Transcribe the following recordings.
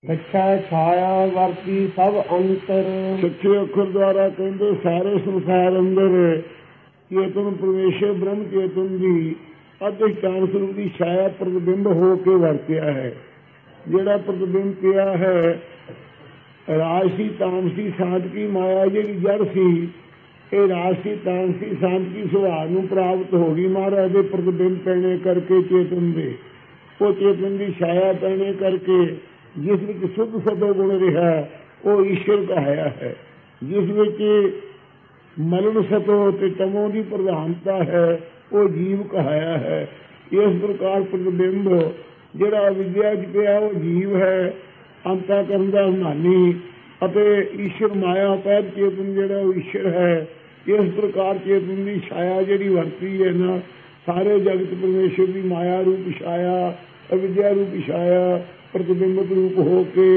ਸੱਚਾ ਛਾਇਆ ਵਰਤੀ ਸਭ ਅੰਤਰ। ਸੱਚੇ ਅੱਖਰ ਦੁਆਰਾ ਕਹਿੰਦੇ ਸਾਰੇ ਸੰਸਾਰ ਅੰਦਰ ਚੇਤਨ ਪਰਮੇਸ਼ਰ ਬ੍ਰਹਮ ਚੇਤਨ ਦੀ ਅਧਿਸ਼ਠਾਨ ਸਰੂਪ ਦੀ ਛਾਇਆ ਪ੍ਰਤਿਬਿੰਬ ਹੋ ਕੇ ਵਰਤਿਆ ਹੈ। ਜਿਹੜਾ ਪ੍ਰਤਿਬਿੰਬ ਪਿਆ ਹੈ ਰਾਜਸੀ ਤਾਮਸੀ ਸਾਧਕੀ ਮਾਇਆ ਜਿਹੜੀ ਜੜ ਸੀ, ਇਹ ਰਾਜਸੀ ਤਾਮਸੀ ਸਾਧਕੀ ਸੁਭਾਅ ਨੂੰ ਪ੍ਰਾਪਤ ਹੋ ਗਈ ਮਹਾਰਾਜ ਦੇ ਪ੍ਰਤਿਬਿੰਬ ਪੈਣੇ ਕਰਕੇ ਚੇਤਨ ਦੇ। ਉਹ ਚੇਤਨ ਦੀ ਛਾਇਆ ਪੈਣੇ ਕਰਕੇ ਜਿਸ ਵਿੱਚ ਸ਼ੁੱਧ ਸਤੋ ਗੁਣ ਰਿਹਾ ਉਹ ਈਸ਼ਵਰ ਕਹਾਇਆ ਹੈ। ਜਿਸ ਵਿੱਚ ਮਲਨ ਸਤੋ ਤੇ ਤਮੋ ਦੀ ਪ੍ਰਧਾਨਤਾ ਹੈ ਉਹ ਜੀਵ ਕਹਾਇਆ ਹੈ। ਇਸ ਪ੍ਰਕਾਰ ਪ੍ਰਤਿਬਿੰਬ ਜਿਹੜਾ ਅਵਿਦਿਆ 'ਚ ਪਿਆ ਉਹ ਜੀਵ ਹੈ, ਅੰਤःਕਰਨ ਦਾ ਅਭਿਮਾਨੀ, ਅਤੇ ਈਸ਼ਵਰ ਮਾਇਆ ਪੈਦ ਚੇਤਨ ਜਿਹੜਾ ਉਹ ਈਸ਼ਵਰ ਹੈ। ਇਸ ਪ੍ਰਕਾਰ ਚੇਤਨ ਦੀ ਛਾਇਆ ਜਿਹੜੀ ਵਰਤੀ ਹੈ ਨਾ, ਸਾਰੇ ਜਗਤ ਪਰਮੇਸ਼ਰ ਦੀ ਮਾਇਆ ਰੂਪ ਛਾਇਆ, ਅਵਿਦਿਆ ਰੂਪ ਛਾਇਆ ਪ੍ਰਤਿਬਿੰਬਤ ਰੂਪ ਹੋ ਕੇ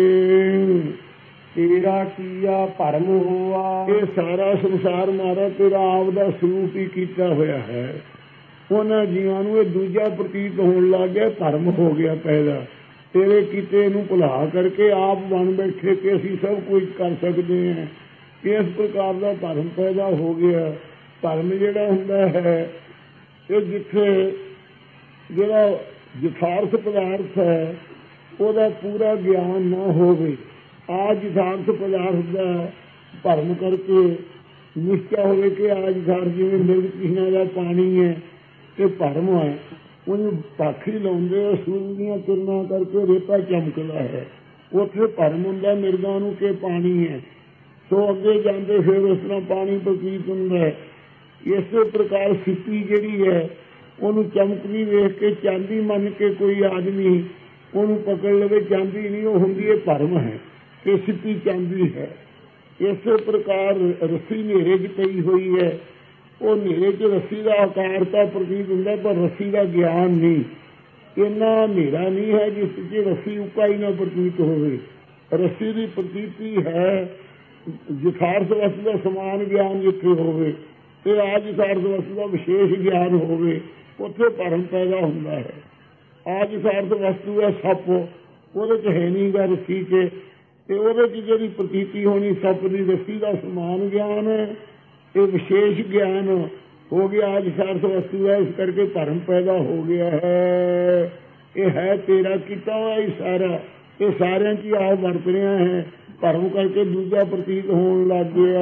ਤੇਰਾ ਕੀਆ ਭਰਮ ਹੋਆ। ਇਹ ਸਾਰਾ ਸੰਸਾਰ ਮਾਰਾ ਤੇਰਾ ਆਪ ਦਾ ਸਰੂਪ ਹੀ ਕੀਤਾ ਹੋਇਆ ਹੈ। ਉਹਨਾਂ ਜੀਵਾਂ ਨੂੰ ਇਹ ਦੂਜਾ ਪ੍ਰਤੀਤ ਹੋਣ ਲੱਗ ਗਿਆ, ਭਰਮ ਹੋ ਗਿਆ ਪੈਦਾ। ਤੇਰੇ ਕੀਤੇ ਨੂੰ ਭੁਲਾ ਕਰਕੇ ਆਪ ਬਣ ਬੈਠੇ ਕਿ ਅਸੀਂ ਸਭ ਕੁਝ ਕਰ ਸਕਦੇ ਹਾਂ। ਇਸ ਪ੍ਰਕਾਰ ਦਾ ਭਰਮ ਪੈਦਾ ਹੋ ਗਿਆ। ਭਰਮ ਜਿਹੜਾ ਹੁੰਦਾ ਹੈ ਇਹ ਜਿੱਥੇ ਜਿਹੜਾ ਯਥਾਰਥ ਪਦਾਰਥ ਹੈ ਉਹਦਾ ਪੂਰਾ ਗਿਆਨ ਨਾ ਹੋਵੇ, ਆਜ ਯਥਾਰਥ ਪਦਾਰਥ ਦਾ ਭਰਮ ਕਰਕੇ ਨਿਸ਼ਚਾ ਹੋਵੇ ਕਿ ਆਜ ਯਥਾਰਥ ਜਿਵੇਂ ਮਿਰਗ ਤ੍ਰਿਸ਼ਨਾ ਦਾ ਪਾਣੀ ਹੈ ਇਹ ਭਰਮ ਹੈ। ਉਹਨੂੰ ਪਾਖੀ ਲਾਉਂਦੇ ਆ, ਸੂਰਜ ਦੀਆਂ ਕਿਰਨਾਂ ਕਰਕੇ ਰੇਤਾ ਚਮਕਦਾ ਹੈ, ਉੱਥੇ ਭਰਮ ਹੁੰਦਾ ਮਿਰਗਾਂ ਨੂੰ ਕਿ ਪਾਣੀ ਹੈ। ਸੋ ਅੱਗੇ ਜਾਂਦੇ ਫਿਰ ਉਸ ਤਰ੍ਹਾਂ ਪਾਣੀ ਪ੍ਰਤੀਤ ਹੁੰਦਾ ਹੈ। ਇਸੇ ਪ੍ਰਕਾਰ ਸਿੱਪੀ ਜਿਹੜੀ ਹੈ ਉਹਨੂੰ ਚਮਕਦੀ ਵੇਖ ਕੇ ਚਾਂਦੀ ਮੰਨ ਕੇ ਕੋਈ ਆਦਮੀ ਉਹਨੂੰ ਪਕੜ ਲਵੇ, ਚਾਂਦੀ ਨਹੀਂ ਉਹ ਹੁੰਦੀ ਹੈ ਭਰਮ ਹੈ ਕਿ ਸਿੱਪੀ ਚਾਂਦੀ ਹੈ। ਇਸੇ ਪ੍ਰਕਾਰ ਰੱਸੀ ਹਨੇਰੇ 'ਚ ਪਈ ਹੋਈ ਹੈ, ਉਹ ਹਨੇਰੇ 'ਚ ਰੱਸੀ ਦਾ ਆਕਾਰ ਤਾਂ ਪ੍ਰਤੀਤ ਹੁੰਦਾ ਪਰ ਰੱਸੀ ਦਾ ਗਿਆਨ ਨਹੀਂ। ਇੰਨਾ ਹਨੇਰਾ ਨਹੀਂ ਹੈ ਜਿਸ 'ਚ ਰੱਸੀ ਉੱਕਾ ਹੀ ਨਾ ਪ੍ਰਤੀਤ ਹੋਵੇ। ਰੱਸੀ ਦੀ ਪ੍ਰਤੀਤੀ ਹੈ ਯਥਾਰਥ ਵਸਤੂ ਦਾ ਸਮਾਨ ਗਿਆਨ ਜਿੱਥੇ ਹੋਵੇ ਤੇ ਆਜ ਯਥਾਰਥ ਵਸਤੂ ਦਾ ਵਿਸ਼ੇਸ਼ ਗਿਆਨ ਹੋਵੇ, ਉੱਥੇ ਭਰਮ ਪੈਦਾ ਹੁੰਦਾ ਹੈ। ਆਜ ਯਥਾਰਥ ਵਸਤੂ ਹੈ ਸੱਪ, ਉਹਦੇ 'ਚ ਹੈ ਨਹੀਂ ਗਾ ਰੱਸੀ 'ਚ, ਤੇ ਉਹਦੇ 'ਚ ਜਿਹੜੀ ਪ੍ਰਤੀਤੀ ਹੋਣੀ ਸੱਪ ਦੀ ਰੱਸੀ ਦਾ ਸਮਾਨ ਗਿਆਨ ਹੈ, ਇਹ ਵਿਸ਼ੇਸ਼ ਗਿਆਨ ਹੋ ਗਿਆ ਆਜ ਯਥਾਰਥ ਵਸਤੂ ਹੈ। ਇਸ ਕਰਕੇ ਭਰਮ ਪੈਦਾ ਹੋ ਗਿਆ ਹੈ। ਇਹ ਹੈ ਤੇਰਾ ਕੀਤਾ ਹੋਇਆ ਹੀ ਸਾਰਾ, ਇਹ ਸਾਰਿਆਂ 'ਚ ਆਪ ਵਰਤ ਰਿਹਾ ਹੈ। ਭਰਮ ਕਰਕੇ ਦੂਜਾ ਪ੍ਰਤੀਤ ਹੋਣ ਲੱਗ ਗਿਆ।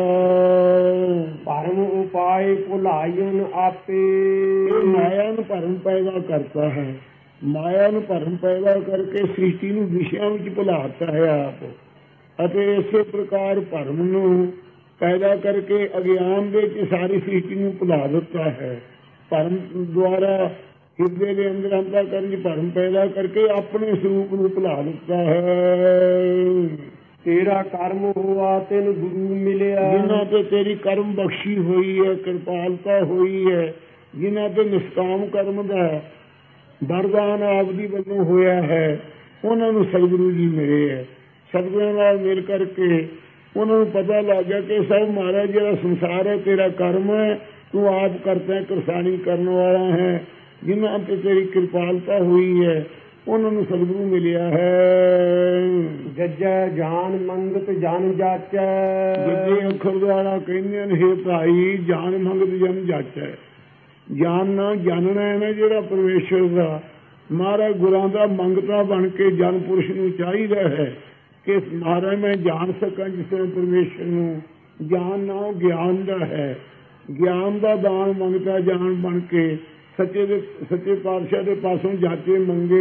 ਭਰਮ ਉਪਾਏ ਭੁਲਾਇਨ ਆਪੇ। ਇਹ ਮਾਇਆ ਨੂੰ ਭਰਮ ਪੈਦਾ ਕਰਤਾ ਹੈ। ਮਾਇਆ ਨੂੰ ਭਰਮ ਪੈਦਾ ਕਰਕੇ ਸ੍ਰਿਸ਼ਟੀ ਨੂੰ ਵਿਸ਼ਿਆਂ ਵਿੱਚ ਭੁਲਾਤਾ ਹੈ ਆਪ, ਅਤੇ ਇਸੇ ਪ੍ਰਕਾਰ ਭਰਮ ਨੂੰ ਪੈਦਾ ਕਰਕੇ ਅਗਿਆਨ ਦੇ ਵਿੱਚ ਸਾਰੀ ਸ੍ਰਿਸ਼ਟੀ ਨੂੰ ਭੁਲਾ ਦਿੱਤਾ ਹੈ। ਭਰਮ ਦੁਆਰਾ ਹਿਰਦੇ ਦੇ ਅੰਦਰ ਅੰਤःਕਰਨ 'ਚ ਭਰਮ ਪੈਦਾ ਕਰਕੇ ਆਪਣੇ ਸਰੂਪ ਨੂੰ ਭੁਲਾ ਦਿੱਤਾ ਹੈ। ਤੇਰਾ ਕਰਮ ਹੋਆ ਤੈਨੂੰ ਗੁਰੂ ਮਿਲਿਆ। ਜਿਨ੍ਹਾਂ ਤੇ ਤੇਰੀ ਕਰਮ ਬਖਸ਼ੀ ਹੋਈ ਹੈ, ਕਿਰਪਾਲਤਾ ਹੋਈ ਹੈ, ਜਿਨ੍ਹਾਂ ਤੇ ਨਿਸ਼ਕਾਮ ਕਰਮ ਦਾ ਵਰਦਾਨ ਆਪ ਦੀ ਵੱਲੋਂ ਹੋਇਆ ਹੈ, ਉਹਨਾਂ ਨੂੰ ਸਤਿਗੁਰੂ ਜੀ ਮਿਲੇ ਹੈ। ਸਤਿਗੁਰਾਂ ਨਾਲ ਮਿਲ ਕਰਕੇ ਉਹਨਾਂ ਨੂੰ ਪਤਾ ਲੱਗ ਗਿਆ ਕਿ ਸਭ ਮਹਾਰਾਜ ਜਿਹੜਾ ਸੰਸਾਰ ਹੈ ਤੇਰਾ ਕਰਮ ਹੈ, ਤੂੰ ਆਪ ਕਰਤਾ ਕਰਸਾਣੀ ਕਰਨ ਵਾਲਾ ਹੈ। ਜਿਨ੍ਹਾਂ ਤੇ ਤੇਰੀ ਕਿਰਪਾਲਤਾ ਹੋਈ ਹੈ ਉਹਨਾਂ ਨੂੰ ਸਤਿਗੁਰੂ ਮਿਲਿਆ ਹੈ। ਜੱਜੈ ਜਾਨ ਮੰਗਤ ਜਨ ਜਾਚੈ। ਜੱਜੇ ਅੱਖਰ ਦੁਆਰਾ ਕਹਿੰਦੇ ਨੇ ਹੇ ਭਾਈ ਜਾਨ ਮੰਗਤ ਜਨ ਜਾਚੈ। ਜਾਨਣਾ ਜਾਣਨਾ ਹੈ ਨਾ ਜਿਹੜਾ ਪਰਮੇਸ਼ਰ ਦਾ, ਮਹਾਰਾਜ ਗੁਰਾਂ ਦਾ ਮੰਗਤਾ ਬਣ ਕੇ ਜਨ ਪੁਰਸ਼ ਨੂੰ ਚਾਹੀਦਾ ਹੈ ਕਿ ਮਹਾਰਾਜ ਮੈਂ ਜਾਣ ਸਕਾਂ ਜਿਸ ਤਰ੍ਹਾਂ ਪਰਮੇਸ਼ਰ ਨੂੰ। ਜਾਨ ਨਾ ਗਿਆਨ ਦਾ ਹੈ, ਗਿਆਨ ਦਾ ਦਾਨ ਮੰਗਤਾ ਜਾਣ ਬਣ ਕੇ ਸੱਚੇ ਪਾਤਸ਼ਾਹ ਦੇ ਪਾਸੋਂ ਜਾਚੇ ਮੰਗੇ।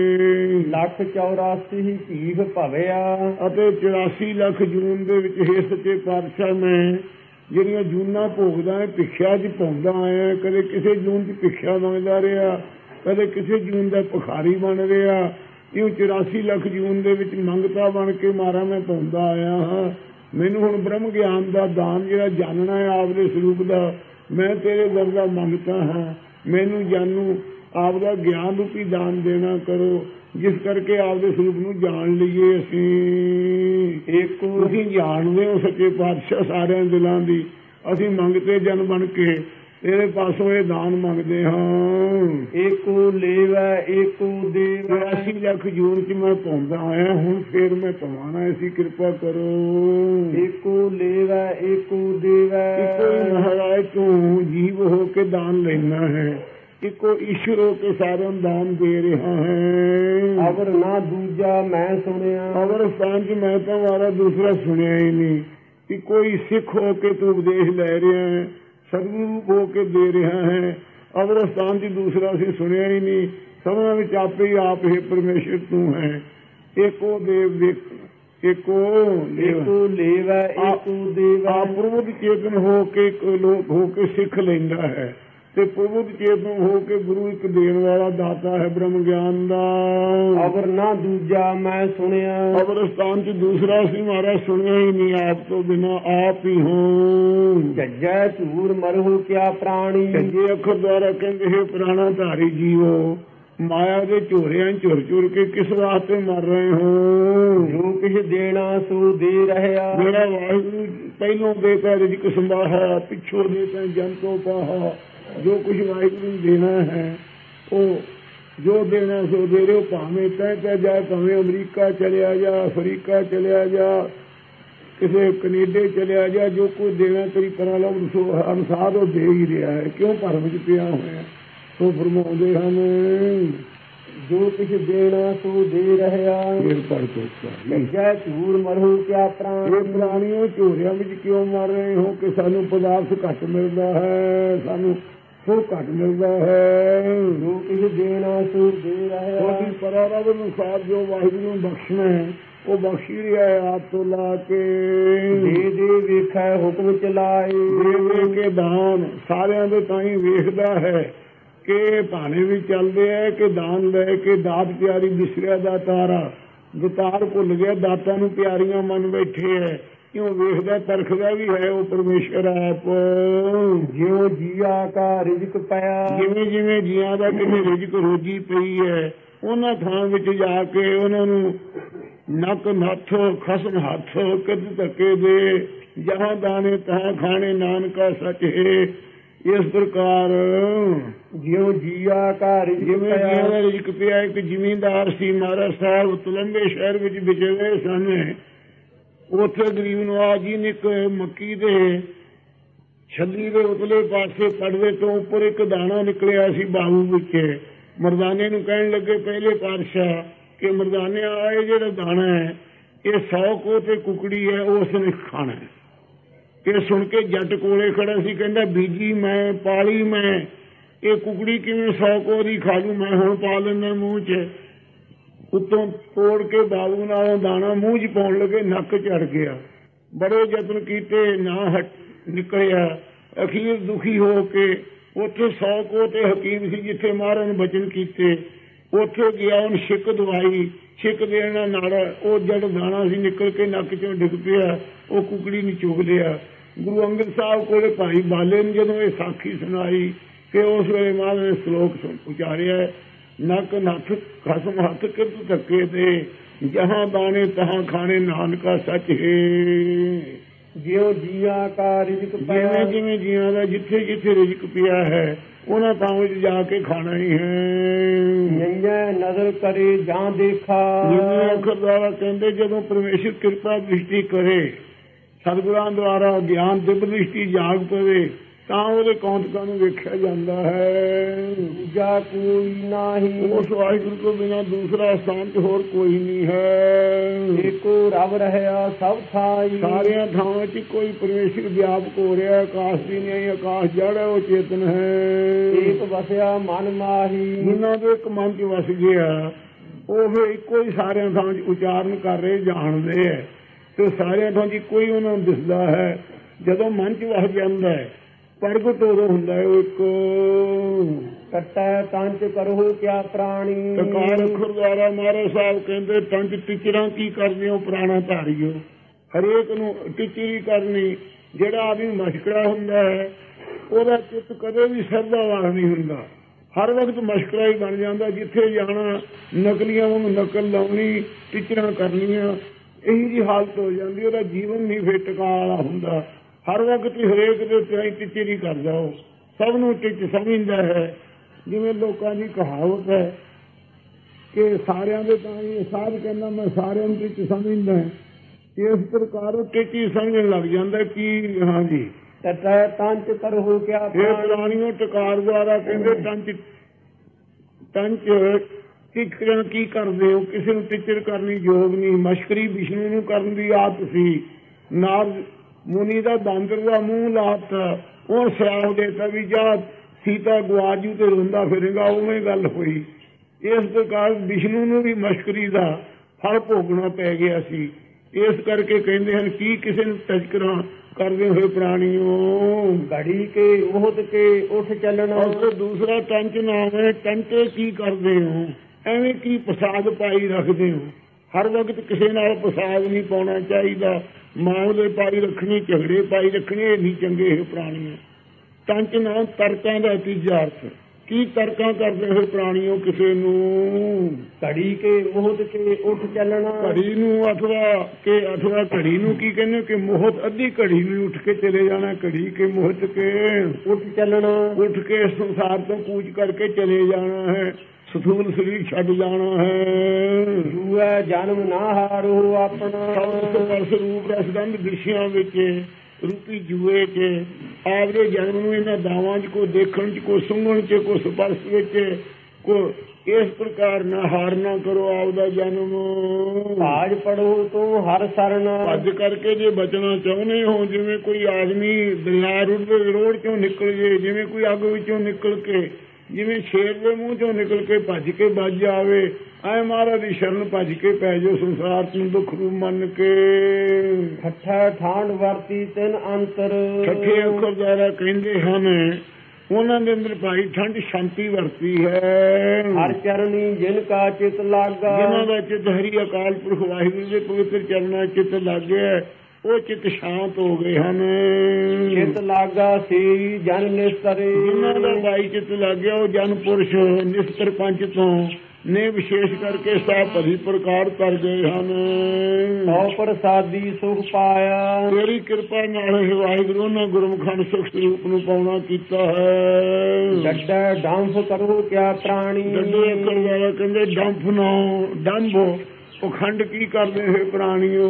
184 ਭੀਖ ਭਵਿਆ। ਅਤੇ 84 ਲੱਖ ਜੂਨ ਦੇ ਵਿੱਚ ਹੇ ਸੱਚੇ ਪਾਤਸ਼ਾਹ ਮੈਂ ਜਿਹੜੀਆਂ ਜੂਨਾਂ ਭੋਗਦਾ ਹੈ ਭਿਖਿਆ 'ਚ ਪਾਉਂਦਾ ਆਇਆ। ਕਦੇ ਕਿਸੇ ਜੂਨ 'ਚ ਭਿਖਿਆ ਮੰਗਦਾ ਰਿਹਾ, ਕਦੇ ਕਿਸੇ ਜੂਨ ਦਾ ਭਿਖਾਰੀ ਬਣ ਰਿਹਾ। ਇਉਂ 84 ਲੱਖ ਜੂਨ ਦੇ ਵਿੱਚ ਮੰਗਤਾ ਬਣ ਕੇ ਮਾਰਾ ਮੈਂ ਪਾਉਂਦਾ ਆਇਆ ਹਾਂ। ਮੈਨੂੰ ਹੁਣ ਬ੍ਰਹਮ ਗਿਆਨ ਦਾ ਦਾਨ ਜਿਹੜਾ ਜਾਣਨਾ ਹੈ ਆਪਦੇ ਸਰੂਪ ਦਾ, ਮੈਂ ਤੇਰੇ ਦਰ ਦਾ ਮੰਗਤਾ ਹਾਂ। ਮੈਨੂੰ ਜਾਣੂ ਆਪ ਦਾ ਗਿਆਨ ਰੂਪੀ ਦਾਨ ਦੇਣਾ ਕਰੋ, ਜਿਸ ਕਰਕੇ ਆਪਦੇ ਸਰੂਪ ਨੂੰ ਜਾਣ ਲਈਏ। ਅਸੀਂ ਇੱਕ ਤੁਸੀਂ ਜਾਣਦੇ ਹੋ ਸੱਚੇ ਪਾਤਸ਼ਾਹ ਸਾਰਿਆਂ ਦਿਲਾਂ ਦੀ। ਅਸੀਂ ਮੰਗਤੇ ਜਨ ਬਣ ਕੇ ਤੇਰੇ ਪਾਸੋਂ ਇਹ ਦਾਨ ਮੰਗਦੇ ਹਾਂ। ਏਕੋ ਲੇਵੈ ਏਕੋ ਦੇਵੈ। 84 ਲੱਖ ਜੂਨ ਚ ਮੈਂ ਪਾਉਂਦਾ ਆਇਆ, ਹੁਣ ਫੇਰ ਮੈਂ ਪਵਾਣਾ, ਐਸੀ ਕਿਰਪਾ ਕਰੋ। ਏਕੋ ਲੇਵੈ ਏਕੋ ਦੇਵੈ। ਇੱਕੋ ਹੀ ਮਹਾਰਾਜ ਤੂੰ ਜੀਵ ਹੋ ਕੇ ਦਾਨ ਲੈਣਾ ਹੈ, ਇੱਕੋ ਈਸ਼ਵਰ ਹੋ ਕੇ ਸਾਰਿਆਂ ਨੂੰ ਦਾਨ ਦੇ ਰਿਹਾ ਹੈ। ਅਵਰ ਨਾ ਦੂਜਾ ਮੈਂ ਸੁਣਿਆ। ਅਵਰ ਸਥਾਨ ਚ ਮੈਂ ਤਾਂ ਮਾਰਾ ਦੂਸਰਾ ਸੁਣਿਆ ਹੀ ਨਹੀਂ। ਇੱਕੋ ਹੀ ਸਿੱਖ ਹੋ ਕੇ ਤੂੰ ਉਪਦੇਸ਼ ਲੈ ਰਿਹਾ ਹੈ, ਸਤਿਗੁਰੂ ਹੋ ਕੇ ਦੇ ਰਿਹਾ ਹੈ। ਅਵਰ ਸਥਾਨ ਚ ਦੂਸਰਾ ਅਸੀਂ ਸੁਣਿਆ ਹੀ ਨਹੀਂ। ਸਭਨਾਂ ਵਿੱਚ ਆਪੇ ਹੀ ਆਪ ਹੀ ਪਰਮੇਸ਼ਰ ਤੂੰ ਹੈ। ਏਕੋ ਦੇਵ ਏਕੋ ਲੇਵੈ ਏਕੋ ਦੇਵੈ। ਆਪ ਪ੍ਰਭੁਤ ਚੇਤਨ ਹੋ ਕੇ ਲੋਕ ਹੋ ਕੇ ਸਿੱਖ ਲੈਂਦਾ ਹੈ, ਤੇ ਪ੍ਰਭੁਤ ਚੇਤਨ ਹੋ ਕੇ ਗੁਰੂ ਇੱਕ ਦੇਣ ਵਾਲਾ ਦਾਤਾ ਹੈ ਬ੍ਰਹਮ ਗਿਆਨ ਦਾ। ਅਵਰ ਨਾ ਦੂਜਾ ਮੈਂ ਸੁਣਿਆ। ਅਵਰ ਸਥਾਨ ਚ ਦੂਸਰਾ ਸੀ ਮਹਾਰਾਜ ਸੁਣਿਆ ਹੀ ਨਹੀਂ, ਆਪ ਤੋਂ ਬਿਨਾਂ ਆਪ ਹੀ ਹੋ। ਜੱਜੈ ਝੂਰ ਮਰਹੁ ਕਿਆ ਪ੍ਰਾਣੀ। ਜੱਜੇ ਅੱਖਰ ਦੁਆਰਾ ਕਹਿੰਦੇ ਹੈ ਪ੍ਰਾਣਾ ਧਾਰੀ ਜੀਵੋ, ਮਾਇਆ ਦੇ ਝੋਰਿਆਂ ਝੁਰ ਝੁਰ ਕੇ ਕਿਸ ਵਾਸਤੇ ਮਰ ਰਹੇ ਹੋ। ਜੋ ਕਿਛ ਦੇਣਾ ਸੋ ਦੇ ਰਹਿਆ। ਮੇਰਾ ਵਾਹਿਗੁਰੂ ਪਹਿਲੋਂ ਦੇਤਾ ਰਿਜ਼ਕ ਸੰਭਾਹਾ, ਪਿੱਛੋਂ ਦੇਤਾ ਜੰਤੋ ਪਾਹਾ। ਜੋ ਕੁਛ ਵਾਹਿਗੁਰੂ ਨੂੰ ਦੇਣਾ ਹੈ ਉਹ ਜੋ ਦੇਣਾ ਸੋ ਦੇ ਰਹੇ। ਭਾਵੇਂ ਤੈ ਜਾ, ਭਾਵੇਂ ਅਮਰੀਕਾ ਚਲਿਆ ਜਾ, ਅਫਰੀਕਾ ਚਲਿਆ ਜਾ, ਕਿਸੇ ਕੈਨੇਡਾ ਚਲਿਆ ਜਾ, ਜੋ ਕੁਝ ਦੇਣਾ ਤੇਰੀ ਪਰਾਂ ਅਨੁਸਾਰ ਉਹ ਦੇ ਹੀ ਰਿਹਾ ਹੈ। ਕਿਉਂ ਭਰਮ ਚ ਪਿਆ ਹੋਇਆ। ਸੋ ਫਰਮਾਉਂਦੇ ਹਨ ਜੋ ਕੁਛ ਦੇਣਾ ਸੋ ਦੇ ਰਹਿਆ। ਜੈ ਝੂਰ ਮਰਹੁ ਕਿਆ ਪ੍ਰਾਣੀ। ਇਹ ਪ੍ਰਾਣੀਓ ਝੋਰਿਆਂ ਵਿੱਚ ਕਿਉਂ ਮਰ ਰਹੇ ਹੋ ਕਿ ਸਾਨੂੰ ਪਦਾਰਥ ਘੱਟ ਮਿਲਦਾ ਹੈ, ਸਾਨੂੰ ਸੋ ਘੱਟ ਮਿਲਦਾ ਹੈ। ਜੋ ਕੁਛ ਦੇਣਾ ਸੋ ਦੇ ਰਹਿਆ। ਉਹਦੀ ਪਰਾਰਬ ਅਨੁਸਾਰ ਜੋ ਵਾਹਿਗੁਰੂ ਨੂੰ ਬਖਸ਼ਣਾ ਹੈ ਉਹ ਬਖਸ਼ੀ ਰਿਹਾ ਹੈ ਆਪ ਤੋਂ ਲਾ ਕੇ। ਦੇ ਦੇ ਵੇਖੈ ਹੁਕਮ ਚਲਾਏ। ਦੇ ਕੇ ਦਾਨ ਸਾਰਿਆਂ ਦੇ ਤਾਂ ਹੀ ਵੇਖਦਾ ਹੈ ਕਿ ਭਾਣੇ ਵੀ ਚੱਲਦੇ ਹੈ ਕਿ ਦਾਨ ਲੈ ਕੇ ਦਾਤ ਪਿਆਰੀ ਬਿਸਰਿਆ ਦਾ ਤਾਰਾ। ਦਾਤਾਰ ਭੁੱਲ ਗਿਆ, ਦਾਤਾਂ ਨੂੰ ਪਿਆਰੀਆਂ ਮਨ ਬੈਠੇ ਹੈ। ਕਿਉਂ ਵੇਖਦਾ ਪਰਖਦਾ ਵੀ ਹੈ ਉਹ ਪਰਮੇਸ਼ਰ ਆਪ। ਜਿਉ ਜੀਆ ਕਾ ਰਿਜ਼ਕ ਪਿਆ। ਜਿਵੇਂ ਜਿਵੇਂ ਜੀਆਂ ਦਾ ਕਿਤੇ ਰਿਜ਼ਕ ਰੋਜੀ ਪਈ ਹੈ ਉਹਨਾਂ ਥਾਂ ਵਿੱਚ ਜਾ ਕੇ ਉਹਨਾਂ ਨੂੰ ਨੱਕ ਨੱਥ ਖਸਮ ਹੱਥ ਕਿਦ ਧੱਕੇ ਦੇ। ਜਹਾਂ ਦਾਣੇ ਤਹਾਂ ਖਾਣੇ ਨਾਨਕਾ ਸੱਚ ਹੈ। ਇਸ ਪ੍ਰਕਾਰ ਜਿਉ ਜੀਆ ਕਾ ਜਿਵੇਂ ਜੀਆਂ ਦਾ ਰਿਜ਼ਕ ਪਿਆ। ਇੱਕ ਜ਼ਿਮੀਂਦਾਰ ਸੀ ਮਹਾਰਾਜ ਸਾਹਿਬ, ਤੁਲੰਬੇ ਸ਼ਹਿਰ ਵਿੱਚ ਵਿਚਰੇ ਸਨ। ਉੱਥੇ ਗਰੀਬ ਨਵਾਜ ਜੀ ਨੇ ਇੱਕ ਮੱਕੀ ਦੇ ਛੱਲੀ ਦੇ ਉਤਲੇ ਪਾਸੇ ਪੜਵੇ ਤੋਂ ਉੱਪਰ ਇੱਕ ਦਾਣਾ ਨਿਕਲਿਆ ਸੀ ਬਾਹੂ ਵਿੱਚ। ਮਰਦਾਨੇ ਨੂੰ ਕਹਿਣ ਲੱਗੇ ਪਹਿਲੇ ਪਾਤਸ਼ਾਹ ਕਿ ਮਰਦਾਨਿਆ ਇਹ ਜਿਹੜਾ ਦਾਣਾ ਹੈ ਇਹ 100 ਕੋਹ ਤੇ ਕੁਕੜੀ ਹੈ, ਉਸ ਨੇ ਖਾਣਾ ਹੈ। ਇਹ ਸੁਣ ਕੇ ਜੱਟ ਕੋਲੇ ਖੜਾ ਸੀ, ਕਹਿੰਦਾ ਬੀਜੀ ਮੈਂ ਪਾਲੀ ਮੈਂ, ਇਹ ਕੁਕੜੀ ਕਿਵੇਂ 100 ਕੋਹ ਦੀ ਖਾ ਲੂ, ਮੈਂ ਹੁਣ ਪਾ ਲੈਂਦਾ ਮੂੰਹ 'ਚ। ਉੱਤੋਂ ਤੋੜ ਕੇ ਬਾਬੂ ਨਾਲੋਂ ਦਾਣਾ ਮੂੰਹ 'ਚ ਪਾਉਣ ਲੱਗੇ, ਨੱਕ ਝੜ ਗਿਆ। ਬੜੇ ਯਤਨ ਕੀਤੇ ਨਾ ਨਿਕਲਿਆ। ਅਖੀਰ ਦੁਖੀ ਹੋ ਕੇ ਉੱਥੇ 100 ਕੋਹ ਤੇ ਹਕੀਮ ਸੀ ਜਿੱਥੇ ਮਹਾਰਾਜ ਨੇ ਬਚਨ ਕੀਤੇ, ਉੱਥੇ ਗਿਆ। ਉਹਨੂੰ ਛਿੱਕ ਦਵਾਈ, ਛਿੱਕ ਦੇਣਾ ਨਾਲ ਉਹ ਜਦ ਦਾਣਾ ਸੀ ਨਿਕਲ ਕੇ ਨੱਕ 'ਚੋਂ ਡਿੱਗ ਪਿਆ। ਉਹ ਕੁਕੜੀ ਨੇ ਚੁਗ ਲਿਆ। ਗੁਰੂ ਅੰਗਦ ਸਾਹਿਬ ਕੋਲੇ ਭਾਈ ਬਾਲੇ ਨੇ ਜਦੋਂ ਇਹ ਸਾਖੀ ਸੁਣਾਈ ਕਿ ਉਸ ਵੇਲੇ ਮਹਾਰਾਜ ਨੇ ਸ਼ਲੋਕ ਉਚਾਰਿਆ, ਨੱਕ ਨੱਥ ਖਸਮ ਹੱਥ ਕਿਰਤ ਧੱਕੇ ਤੇ, ਜਹਾਂ ਦਾਣੇ ਤਹਾਂ ਖਾਣੇ ਨਾਨਕਾ ਸੱਚ ਹੈ। ਜਿਉ ਜੀਆ ਕਾ ਰਿਜ਼ਕ ਪਿਆ। ਜਿਵੇਂ ਜਿਵੇਂ ਜੀਆਂ ਦਾ ਜਿੱਥੇ ਜਿੱਥੇ ਰਿਜ਼ਕ ਪਿਆ ਹੈ ਉਹਨਾਂ ਥਾਂ ਵਿੱਚ ਜਾ ਕੇ ਖਾਣਾ ਹੀ ਹੈ। ਨੰਜੈ ਨਜ਼ਰ ਕਰੇ ਜਾਂ ਦੇਖਾ। ਜਿਵੇਂ ਅੱਖਰ ਦੁਆਰਾ ਕਹਿੰਦੇ ਜਦੋਂ ਪਰਮੇਸ਼ਰ ਕਿਰਪਾ ਦ੍ਰਿਸ਼ਟੀ ਕਰੇ, ਸਤਿਗੁਰਾਂ ਦੁਆਰਾ ਗਿਆਨ ਦਿਵ ਦ੍ਰਿਸ਼ਟੀ ਜਾਗ ਪਵੇ ਤਾਂ ਉਹਦੇ ਕੌਂਤਕਾਂ ਨੂੰ ਵੇਖਿਆ ਜਾਂਦਾ ਹੈ। ਦੂਜਾ ਕੋਈ ਨਹੀਂ। ਉਸ ਵਾਹਿਗੁਰੂ ਤੋਂ ਬਿਨਾਂ ਦੂਸਰਾ ਸਥਾਨ ਤੇ ਹੋਰ ਕੋਈ ਨਹੀਂ ਹੈ। ਏਕੋ ਰਬ ਰਹਿਆ ਸਭ ਥਾਈ। ਸਾਰਿਆਂ ਥਾਵਾਂ 'ਚ ਕੋਈ ਪਰਮੇਸ਼ਰ ਵਿਆਪਕ ਹੋ ਰਿਹਾ। ਆਕਾਸ਼ ਦੀ ਨਹੀਂ, ਆਕਾਸ਼ ਜੜ ਹੈ, ਉਹ ਚੇਤਨ ਹੈ। ਏਕ ਵਸਿਆ ਮਨ ਮਾਹੀ। ਜਿਨ੍ਹਾਂ ਦੇ ਇੱਕ ਮਨ 'ਚ ਵਸ ਗਿਆ ਉਹ ਫਿਰ ਇੱਕੋ ਹੀ ਸਾਰਿਆਂ ਥਾਵਾਂ 'ਚ ਉਚਾਰਨ ਕਰ ਰਹੇ ਜਾਣਦੇ ਹੈ ਤੇ ਸਾਰਿਆਂ ਥਾਂ 'ਚ ਇੱਕੋ ਹੀ ਉਹਨਾਂ ਨੂੰ ਦਿਸਦਾ ਹੈ। ਜਦੋਂ ਮਨ 'ਚ ਵਸ ਜਾਂਦਾ ਹੈ ਪ੍ਰਗਟ ਉਦੋਂ ਹੁੰਦਾ ਹੈ ਉਹ ਇੱਕ। ਕੱਟੈ ਤੰਚ ਕਰੋ ਕਿਆ ਪ੍ਰਾਣੀ। ਸਰਕਾਰ ਅੱਖਰ ਦੁਆਰਾ ਮਹਾਰਾਜ ਸਾਹਿਬ ਕਹਿੰਦੇ ਤੰਚ ਟਿਚਰਾਂ ਕੀ ਕਰਦੇ ਹੋ ਪ੍ਰਾਣਾ ਧਾਰੀਓ। ਹਰੇਕ ਨੂੰ ਟਿਚਰੀ ਕਰਨੀ। ਜਿਹੜਾ ਆਦਮੀ ਮਸ਼ਕਰਾ ਹੁੰਦਾ ਹੈ ਉਹਦਾ ਚਿੱਤ ਕਦੇ ਵੀ ਸਰਦਾ ਵਾਲਾ ਨਹੀਂ ਹੁੰਦਾ, ਹਰ ਵਕਤ ਮਸ਼ਕਰਾ ਹੀ ਬਣ ਜਾਂਦਾ। ਜਿੱਥੇ ਜਾਣਾ ਨਕਲੀਆਂ ਨੂੰ ਨਕਲ ਲਾਉਣੀ, ਟਿਚਰਾਂ ਕਰਨੀਆਂ, ਇਹੀ ਜਿਹੀ ਹਾਲਤ ਹੋ ਜਾਂਦੀ। ਉਹਦਾ ਜੀਵਨ ਨਹੀਂ ਫਿਰ ਟਿਕਾ ਵਾਲਾ ਹੁੰਦਾ। ਹਰ ਵਕਤ ਹੀ ਹਰੇਕ ਦੇ ਉੱਤੇ ਟਿਚਰੀ ਕਰ ਜਾਓ। ਸਭ ਨੂੰ ਟਿੱਚ ਸਮਝਦਾ ਹੈ। ਜਿਵੇਂ ਲੋਕਾਂ ਦੀ ਕਹਾਵਤ ਹੈ ਕਿ ਸਾਰਿਆਂ ਦੇ ਤਾਂ ਇਹ ਸਾਧ ਕਹਿੰਦਾ ਮੈਂ ਸਾਰਿਆਂ ਨੂੰ ਟਿੱਚ ਸਮਝਦਾ, ਇਸ ਪ੍ਰਕਾਰ ਉਹ ਟਿੱਚ ਹੀ ਸਮਝਣ ਲੱਗ ਜਾਂਦਾ। ਕੀ ਹਾਂਜੀ ਤੰਚ ਕਰਹੁ ਕਿਆ ਇਹ ਪ੍ਰਾਣੀਓ ਟਕਾਰ ਦੁਆਰਾ ਕਹਿੰਦੇ ਟੰਚ ਟਿੱਚਰਾਂ ਕੀ ਕਰਦੇ ਹੋ? ਕਿਸੇ ਨੂੰ ਟਿੱਚਰ ਕਰਨੀ ਯੋਗ ਨਹੀਂ। ਮਸ਼ਕਰੀ ਵਿਸ਼ਨੂੰ ਨੂੰ ਕਰਨ ਦੀ ਆਦਤ ਸੀ। ਨਾਰਦ ਮੁਨੀ ਦਾ ਬਾਂਦਰ ਦਾ ਮੂੰਹ ਲਾਤਾ, ਉਹ ਸਰਾਪ ਦੇਤਾ ਵੀ ਜਾ ਸੀਤਾ ਗਵਾਜੂ ਤੇ ਰੋਂਦਾ ਫਿਰੇਗਾ, ਉਵੇਂ ਗੱਲ ਹੋਈ। ਇਸ ਪ੍ਰਕਾਰ ਵਿਸ਼ਨੂੰ ਨੂੰ ਵੀ ਮਸ਼ਕਰੀ ਦਾ ਫਲ ਭੋਗਣਾ ਪੈ ਗਿਆ ਸੀ। ਇਸ ਕਰਕੇ ਕਹਿੰਦੇ ਹਨ ਕੀ ਕਿਸੇ ਨੂੰ ਤਜ਼ਕਰਾਂ ਕਰਦੇ ਹੋਏ ਪ੍ਰਾਣੀਓ ਘੜੀ ਕੇ ਉਹਦ ਕੇ ਉੱਠ ਚੱਲਣਾ। ਉਸ ਦੂਸਰਾ ਟੰਚ ਨਾਮ ਹੈ। ਟੰਚੇ ਕੀ ਕਰਦੇ ਹੋ? ਐਵੇਂ ਕੀ ਪ੍ਰਸਾਦ ਪਾਈ ਰੱਖਦੇ ਹੋ? ਹਰ ਵਕਤ ਕਿਸੇ ਨਾਲ ਪ੍ਰਸਾਦ ਨਹੀਂ ਪਾਉਣਾ ਚਾਹੀਦਾ। ਮਾਮਲੇ ਪਾਈ ਰੱਖਣੀ, ਝਗੜੇ ਪਾਈ ਰੱਖਣੇ, ਇਹ ਨਹੀਂ ਚੰਗੇ ਇਹ ਪ੍ਰਾਣੀਓ। ਟੰਚ ਨਾਮ ਤਰਕਾਂ ਦਾ ਤੀਜਾ ਅਰਥ। ਕੀ ਤਰਕਾਂ ਕਰਦੇ ਹੋਏ ਪ੍ਰਾਣੀਓ ਕਿਸੇ ਨੂੰ? ਘੜੀ ਕੇ ਉਹਦ ਕੇ ਉੱਠ ਚੱਲਣਾ। ਘੜੀ ਨੂੰ ਅਥਵਾ ਘੜੀ ਨੂੰ ਕੀ ਕਹਿੰਦੇ ਕਿ ਮੋਹਤ ਅੱਧੀ ਘੜੀ ਨੂੰ ਉੱਠ ਕੇ ਚਲੇ ਜਾਣਾ। ਘੜੀ ਕੇ ਮੋਹਤ ਕੇ ਉੱਠ ਚੱਲਣਾ। ਉੱਠ ਕੇ ਸੰਸਾਰ ਤੋਂ ਕੂਚ ਕਰਕੇ ਚਲੇ ਜਾਣਾ ਹੈ। ਸਥੂਲ ਸਰੀਰ ਛੱਡ ਜਾਣਾ ਹੈ। ਜੂਆ ਜਨਮ ਨਾ ਹਾਰੋ ਆਪਣਾ। ਪਰਸ ਰੂਪ ਰਸਦੰਦ ਦ੍ਰਿਸ਼ਿਆਂ ਵਿੱਚ ਰੂਪੀ ਜੂਏ 'ਚ ਆਪਦੇ ਜਨਮ ਨੂੰ ਇਹਨਾਂ ਦਾਵਾਂ 'ਚ ਕੋ ਦੇਖਣ 'ਚ, ਕੋ ਸੁੰਘਣ 'ਚ, ਕੋ ਸਪਰਸ਼ ਵਿੱਚ, ਕੋ ਇਸ ਪ੍ਰਕਾਰ ਨਾ ਹਾਰਨਾ ਕਰੋ ਆਪਦਾ ਜਨਮ। ਭਾਜ ਪੜੋ ਤੂੰ ਹਰ ਸਰਣ। ਭੱਜ ਕਰਕੇ ਜੇ ਬਚਣਾ ਚਾਹੁੰਦੇ ਹੋ, ਜਿਵੇਂ ਕੋਈ ਆਦਮੀ ਦਰਿਆ ਰੋਡ 'ਚੋਂ ਨਿਕਲ ਜੇ, ਜਿਵੇਂ ਕੋਈ ਅੱਗ ਵਿੱਚੋਂ ਨਿਕਲ ਕੇ, ਜਿਵੇਂ ਸ਼ੇਰ ਦੇ ਮੂੰਹ 'ਚੋਂ ਨਿਕਲ ਕੇ ਭੱਜ ਕੇ ਬਚ ਜਾਵੇ, ਐ ਮਹਾਰਾਜ ਦੀ ਸ਼ਰਨ ਭੱਜ ਕੇ ਪੈ ਜਾਓ ਸੰਸਾਰ ਨੂੰ ਦੁੱਖ ਨੂੰ ਮੰਨ ਕੇ। ਠੱਠਾ ਠਾਂਡ ਵਰਤੀ ਤਿੰਨ ਅੰਤਰ। ਠੱਠੇ ਅੱਖਰ ਦੁਆਰਾ ਕਹਿੰਦੇ ਹਨ ਉਹਨਾਂ ਦੇ ਅੰਦਰ ਭਾਈ ਠੰਡ ਸ਼ਾਂਤੀ ਵਰਤੀ ਹੈ। ਹਰ ਚਰਨੀ ਜਿਨ ਕਾ ਚਿਤ ਲਾਗਾ। ਜਿਨ੍ਹਾਂ ਦਾ ਚਿੱਤ ਹਰੀ ਅਕਾਲ ਪੁਰਖ ਵਾਹਿਗੁਰੂ ਦੇ ਪਵਿੱਤਰ ਚਰਨਾਂ ਚਿੱਤ ਲੱਗਿਆ, ਉਹ ਚਿੱਤ ਸ਼ਾਂਤ ਹੋ ਗਏ ਹਨ। ਚਿਤ ਲਾਗਾ ਸੀ ਜਨ ਨਿਸਤਰੇ। ਜਿਨ੍ਹਾਂ ਦਾ ਭਾਈ ਚਿੱਤ ਲੱਗ ਗਿਆ ਉਹ ਜਨ ਪੁਰਸ਼ ਨਿਸਤਰ ਪੰਚ ਤੋਂ ਨੇ ਵਿਸ਼ੇਸ਼ ਕਰਕੇ ਸਭ ਭਲੀ ਪ੍ਰਕਾਰ ਕਰ ਗਏ ਹਨ। ਸੋ ਪ੍ਰਸਾਦੀ ਸੁਖ ਪਾਇਆ। ਤੇਰੀ ਕਿਰਪਾ ਨਾਲ ਵਾਹਿਗੁਰੂ ਉਹਨਾਂ ਗੁਰਮੁਖਾਂ ਸੁਖ ਸਰੂਪ ਨੂੰ ਪਾਉਣਾ ਕੀਤਾ ਹੈ। ਡੱਡਾ ਡੰਫ ਕਰੋ ਕਿਆ ਪ੍ਰਾਣੀ। ਡੱਡੇ ਅੱਖਰ ਵਾਲਾ ਕਹਿੰਦੇ ਡੰਫ ਨਾ ਡੰਭ ਪਖੰਡ ਕੀ ਕਰਦੇ ਹੋਏ ਪ੍ਰਾਣੀਓ।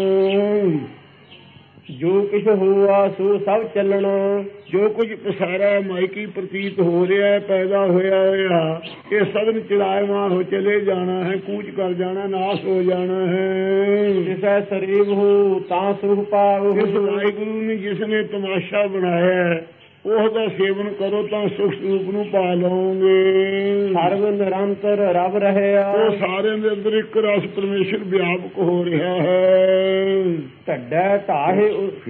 ਜੋ ਕੁਛ ਹੋਆ ਸੋ ਸਭ ਚੱਲਣਾ। ਜੋ ਕੁਝ ਪਸਾਰਾ ਮਾਇਕੀ ਪ੍ਰਤੀਤ ਹੋ ਰਿਹਾ ਹੈ, ਪੈਦਾ ਹੋਇਆ ਇਹ ਸਭ ਚਲਾਇਮਾਨ ਹੋ ਚਲੇ ਜਾਣਾ ਹੈ, ਕੂਚ ਕਰ ਜਾਣਾ, ਨਾਸ਼ ਹੋ ਜਾਣਾ ਹੈ। ਜਿਸੈ ਸਰੀਰ ਹੋ ਤਾਂ ਸੁਖ ਪਾਵੋ। ਇਸ ਵਾਹਿਗੁਰੂ ਨੇ ਜਿਸ ਨੇ ਤਮਾਸ਼ਾ ਬਣਾਇਆ ਉਹਦਾ ਸੇਵਨ ਕਰੋ ਤਾਂ ਸੁਖ ਸਰੂਪ ਨੂੰ ਪਾ ਲਓਗੇ। ਸਰਵ ਨਿਰੰਤਰ ਰੱਬ ਰਹਿਆ। ਉਹ ਸਾਰਿਆਂ ਦੇ ਅੰਦਰ ਇੱਕ ਰਸ ਪਰਮੇਸ਼ਰ ਵਿਆਪਕ ਹੋ ਰਿਹਾ ਹੈ। ਢੱਡਾ ਢਾਹੇ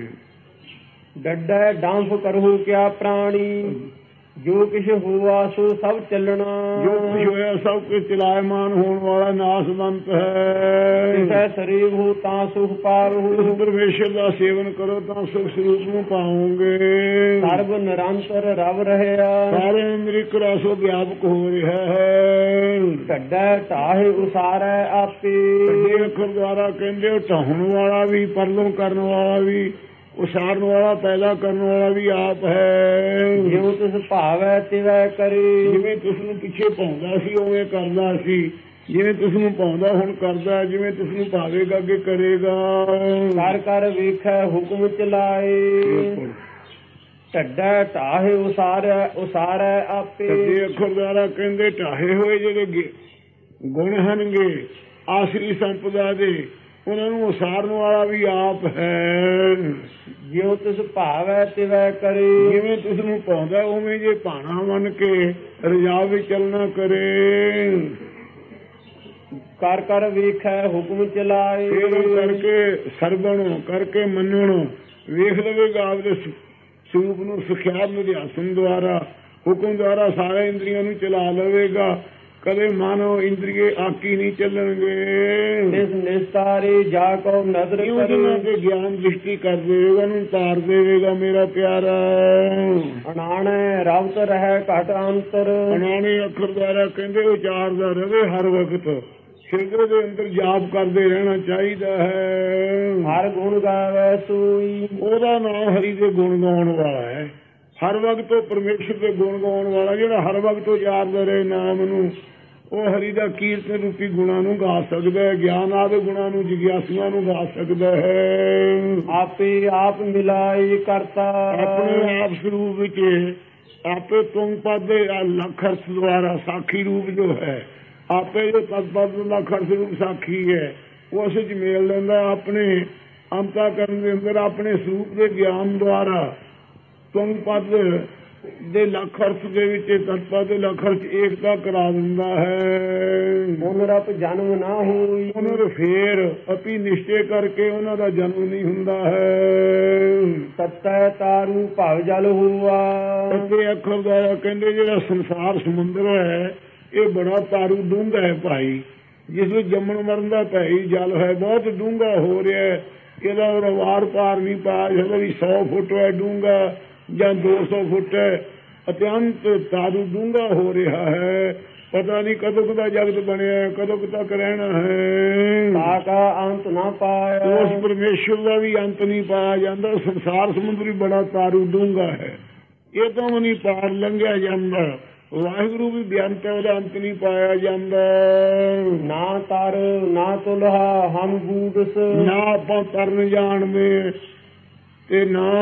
ਡੱਡਾ ਡੰਫ ਕਰਹੁ ਕਿਆ ਪ੍ਰਾਣੀ। ਜੋ ਕੁਛ ਹੋਆ ਸੋ ਸਭ ਚੱਲਣਾ। ਜੋ ਕੁਛ ਹੋਇਆ ਸਭ ਕੁਝ ਚਲਾਇਮਾਨ ਹੋਣ ਵਾਲਾ ਨਾਸਵੰਤ ਹੈ। ਜਿਸੈ ਸਰੀਰ ਹੋ ਤਾਂ ਸੁਖ ਪਾਵਹੁ। ਪਰਮੇਸ਼ਰ ਦਾ ਸੇਵਨ ਕਰੋ ਤਾਂ ਸੁਖ ਸਰੂਪ ਨੂੰ ਪਾਓਗੇ। ਸਰਬ ਨਿਰੰਤਰ ਰਵ ਰਹਿਆ। ਸਾਰੇ ਅੰਦਰ ਇੱਕ ਰਸ ਵਿਆਪਕ ਹੋ ਰਿਹਾ ਹੈ। ਢੱਡਾ ਢਾਹੇ ਉਸਾਰੈ ਆਪੇ। ਢੱਡੇ ਅੱਖਰ ਦੁਆਰਾ ਕਹਿੰਦੇ ਢਾਹਣ ਵਾਲਾ ਵੀ, ਪਰਲੋਂ ਕਰਨ ਵਾਲਾ ਵੀ, ਉਸਾਰਨ ਵਾਲਾ, ਪੈਦਾ ਕਰਨ ਵਾਲਾ ਵੀ ਆਪ ਹੈ। ਜਿਉ ਤਿਸ ਭਾਵੈ ਤਿਵੈ ਕਰੇ। ਜਿਵੇਂ ਤਿਸ ਨੂੰ ਪਿੱਛੇ ਪਾਉਂਦਾ ਸੀ ਉਵੇਂ ਕਰਦਾ ਸੀ, ਜਿਵੇਂ ਤਿਸ ਨੂੰ ਪਾਉਂਦਾ ਹੁਣ ਕਰਦਾ, ਜਿਵੇਂ ਤਿਸ ਨੂੰ ਭਾਵੇਗਾ ਅੱਗੇ ਕਰੇਗਾ। ਕਰ ਕਰ ਵੇਖੈ ਹੁਕਮ ਚਲਾਏ। ਢੱਡਾ ਢਾਹੇ ਉਸਾਰੈ ਆਪੇ। ਢੱਡੇ ਅੱਖਰ ਦੁਆਰਾ ਕਹਿੰਦੇ ਢਾਹੇ ਹੋਏ ਜਿਹੜੇ ਗੁਣ ਹਨਗੇ ਆਸਰੀ ਸੰਪਦਾ ਦੇ, ਉਹਨਾਂ ਨੂੰ ਉਸਾਰਨ ਵਾਲਾ ਵੀ ਆਪ ਹੈ। ਜਿਉ ਤਿਸ ਭਾਵੈ ਤਿਵੈ ਕਰੇ। ਜਿਵੇਂ ਤਿਸ ਨੂੰ ਪਾਉਂਦਾ ਉਵੇਂ ਜੇ ਭਾਣਾ ਮੰਨ ਕੇ ਰਜਾ ਵਿੱਚ ਚੱਲਣਾ ਕਰੇ। ਕਰ ਕਰ ਵੇਖੈ ਹੁਕਮ ਚਲਾਏ। ਕਰਕੇ ਸਰਵਣ ਕਰਕੇ ਮੰਨਣ ਵੇਖ ਲਵੇਗਾ ਆਪਦੇ ਸਰੂਪ ਨੂੰ ਸਿਖਿਆ ਨਿਧਿਆਸਨ ਦੁਆਰਾ, ਹੁਕਮ ਦੁਆਰਾ ਸਾਰੇ ਇੰਦਰੀਆਂ ਨੂੰ ਚਲਾ ਲਵੇਗਾ। ਕਦੇ ਮਾਨੋ ਇੰਦਰੀਏ ਆਕੀ ਨਹੀਂ ਚੱਲਣਗੇ। ਨਿਸਤਾਰੇ ਜਾ ਕੋ ਨਜ਼ਰ ਜਿਹਨਾਂ ਦੇ ਗਿਆਨ ਦ੍ਰਿਸ਼ਟੀ ਕਰ ਦੇਵੇਗਾ, ਉਹਨੂੰ ਤਾਰ ਦੇਵੇਗਾ ਮੇਰਾ ਪਿਆਰਾ। ਅਣਾਣੇ ਰਵਤ ਰਹਿ ਘਟ ਅੰਤਰ। ਅਣਾਣੇ ਅੱਖਰ ਦੁਆਰਾ ਕਹਿੰਦੇ ਉਚਾਰਦਾ ਰਵੇ ਹਰ ਵਕਤ, ਹਿਰਦੇ ਦੇ ਅੰਦਰ ਜਾਪ ਕਰਦੇ ਰਹਿਣਾ ਚਾਹੀਦਾ ਹੈ। ਹਰ ਗੁਣ ਗਾਵੇ ਸੋਈ। ਉਹਦਾ ਨਾਮ ਹਰੀ ਦੇ ਗੁਣ ਗਾਉਣ ਵਾਲਾ ਹੈ। ਹਰ ਵਕਤ ਉਹ ਪਰਮੇਸ਼ਰ ਦੇ ਗੁਣ ਗਾਉਣ ਵਾਲਾ, ਜਿਹੜਾ ਹਰ ਵਕਤ ਉਚਾਰਦਾ ਰਹੇ ਨਾਮ ਨੂੰ, ਉਹ ਹਰੀ ਦਾ ਕੀਰਤਨ ਰੂਪੀ ਗੁਣਾਂ ਨੂੰ ਗਾ ਸਕਦਾ ਹੈ, ਗਿਆਨ ਆਦਿ ਗੁਣਾਂ ਨੂੰ, ਜਿਗਿਆਸੂਆਂ ਨੂੰ ਗਾ ਸਕਦਾ ਹੈ। ਆਪੇ ਆਪ ਮਿਲਾਈ ਕਰਤਾ, ਆਪਣੇ ਆਪ ਸਰੂਪ ਵਿੱਚ ਆਪੇ ਤੁਮ ਪਦ ਲੱਖ ਅਰਥ ਦੁਆਰਾ ਸਾਖੀ ਰੂਪ ਜੋ ਹੈ, ਆਪੇ ਜੋ ਤਤਪਦ ਲੱਖ ਅਰਥ ਰੂਪ ਸਾਖੀ ਹੈ, ਉਹ ਉਸ ਵਿੱਚ ਮੇਲ ਲੈਂਦਾ ਆਪਣੇ ਅੰਤःਕਰਨ ਦੇ ਅੰਦਰ ਆਪਣੇ ਸਰੂਪ ਦੇ ਗਿਆਨ ਦੁਆਰਾ ਤੁਮ ਪਦ ਦੇ ਲੱਖ ਅਰਥ ਦੇ ਵਿੱਚ ਤਤਪਦ ਦੇ ਲੱਖ ਅਰਥ ਏਕਤਾ ਕਰਾ ਦਿੰਦਾ ਹੈ। ਪੁਨਰਪ ਜਨਮ ਨਾ ਹੋਈ, ਪੁਨਰ ਫੇਰ ਅਪੀ ਨਿਸ਼ਚੇ ਕਰਕੇ ਉਹਨਾਂ ਦਾ ਜਨਮ ਨਹੀਂ ਹੁੰਦਾ ਹੈ। ਤਤੈ ਤਾਰੂ ਭਵ ਜਲ ਹੋਆ, ਅੱਗੇ ਅੱਖਰ ਦਾ ਕਹਿੰਦੇ ਜਿਹੜਾ ਸੰਸਾਰ ਸਮੁੰਦਰ ਹੈ ਇਹ ਬੜਾ ਤਾਰੂ ਡੂੰਘਾ ਹੈ ਭਾਈ, ਜਿਸ ਵਿੱਚ ਜੰਮਣ ਮਰਨ ਦਾ ਭੈਈ ਜਲ ਹੈ, ਬਹੁਤ ਡੂੰਘਾ ਹੋ ਰਿਹਾ, ਇਹਦਾ ਵਾਰ ਪਾਰ ਨਹੀਂ ਪਾ ਸਕਦਾ ਵੀ 100 ਫੁੱਟ ਹੈ ਡੂੰਘਾ ਜਾਂ 200 ਫੁੱਟ ਹੈ, ਅਤਿਅੰਤ ਤਾਰੂ ਡੂੰਘਾ ਹੋ ਰਿਹਾ ਹੈ। ਪਤਾ ਨਹੀਂ ਕਦੋਂ ਦਾ ਜਗਤ ਬਣਿਆ, ਕਦੋਂ ਤੱਕ ਰਹਿਣਾ ਹੈ, ਤਾਕਾ ਅੰਤ ਨਾ ਪਾਇਆ, ਉਸ ਪਰਮੇਸ਼ਰ ਦਾ ਵੀ ਅੰਤ ਨਹੀਂ ਪਾਇਆ ਜਾਂਦਾ। ਸੰਸਾਰ ਸਮੁੰਦਰ ਬੜਾ ਤਾਰੂ ਡੂੰਘਾ ਹੈ, ਇਹ ਤੋਂ ਵੀ ਨਹੀਂ ਪਾਰ ਲੰਘਿਆ ਜਾਂਦਾ। ਵਾਹਿਗੁਰੂ ਵੀ ਬੇਅੰਤ ਹੈ, ਉਹਦਾ ਅੰਤ ਨਹੀਂ ਪਾਇਆ ਜਾਂਦਾ। ਨਾ ਤਰ ਨਾ ਤੁਲਹਾ ਹਮ ਬੂਡਸ, ਨਾ ਆਪਾਂ ਤਰਨ ਜਾਣਦੇ ਤੇ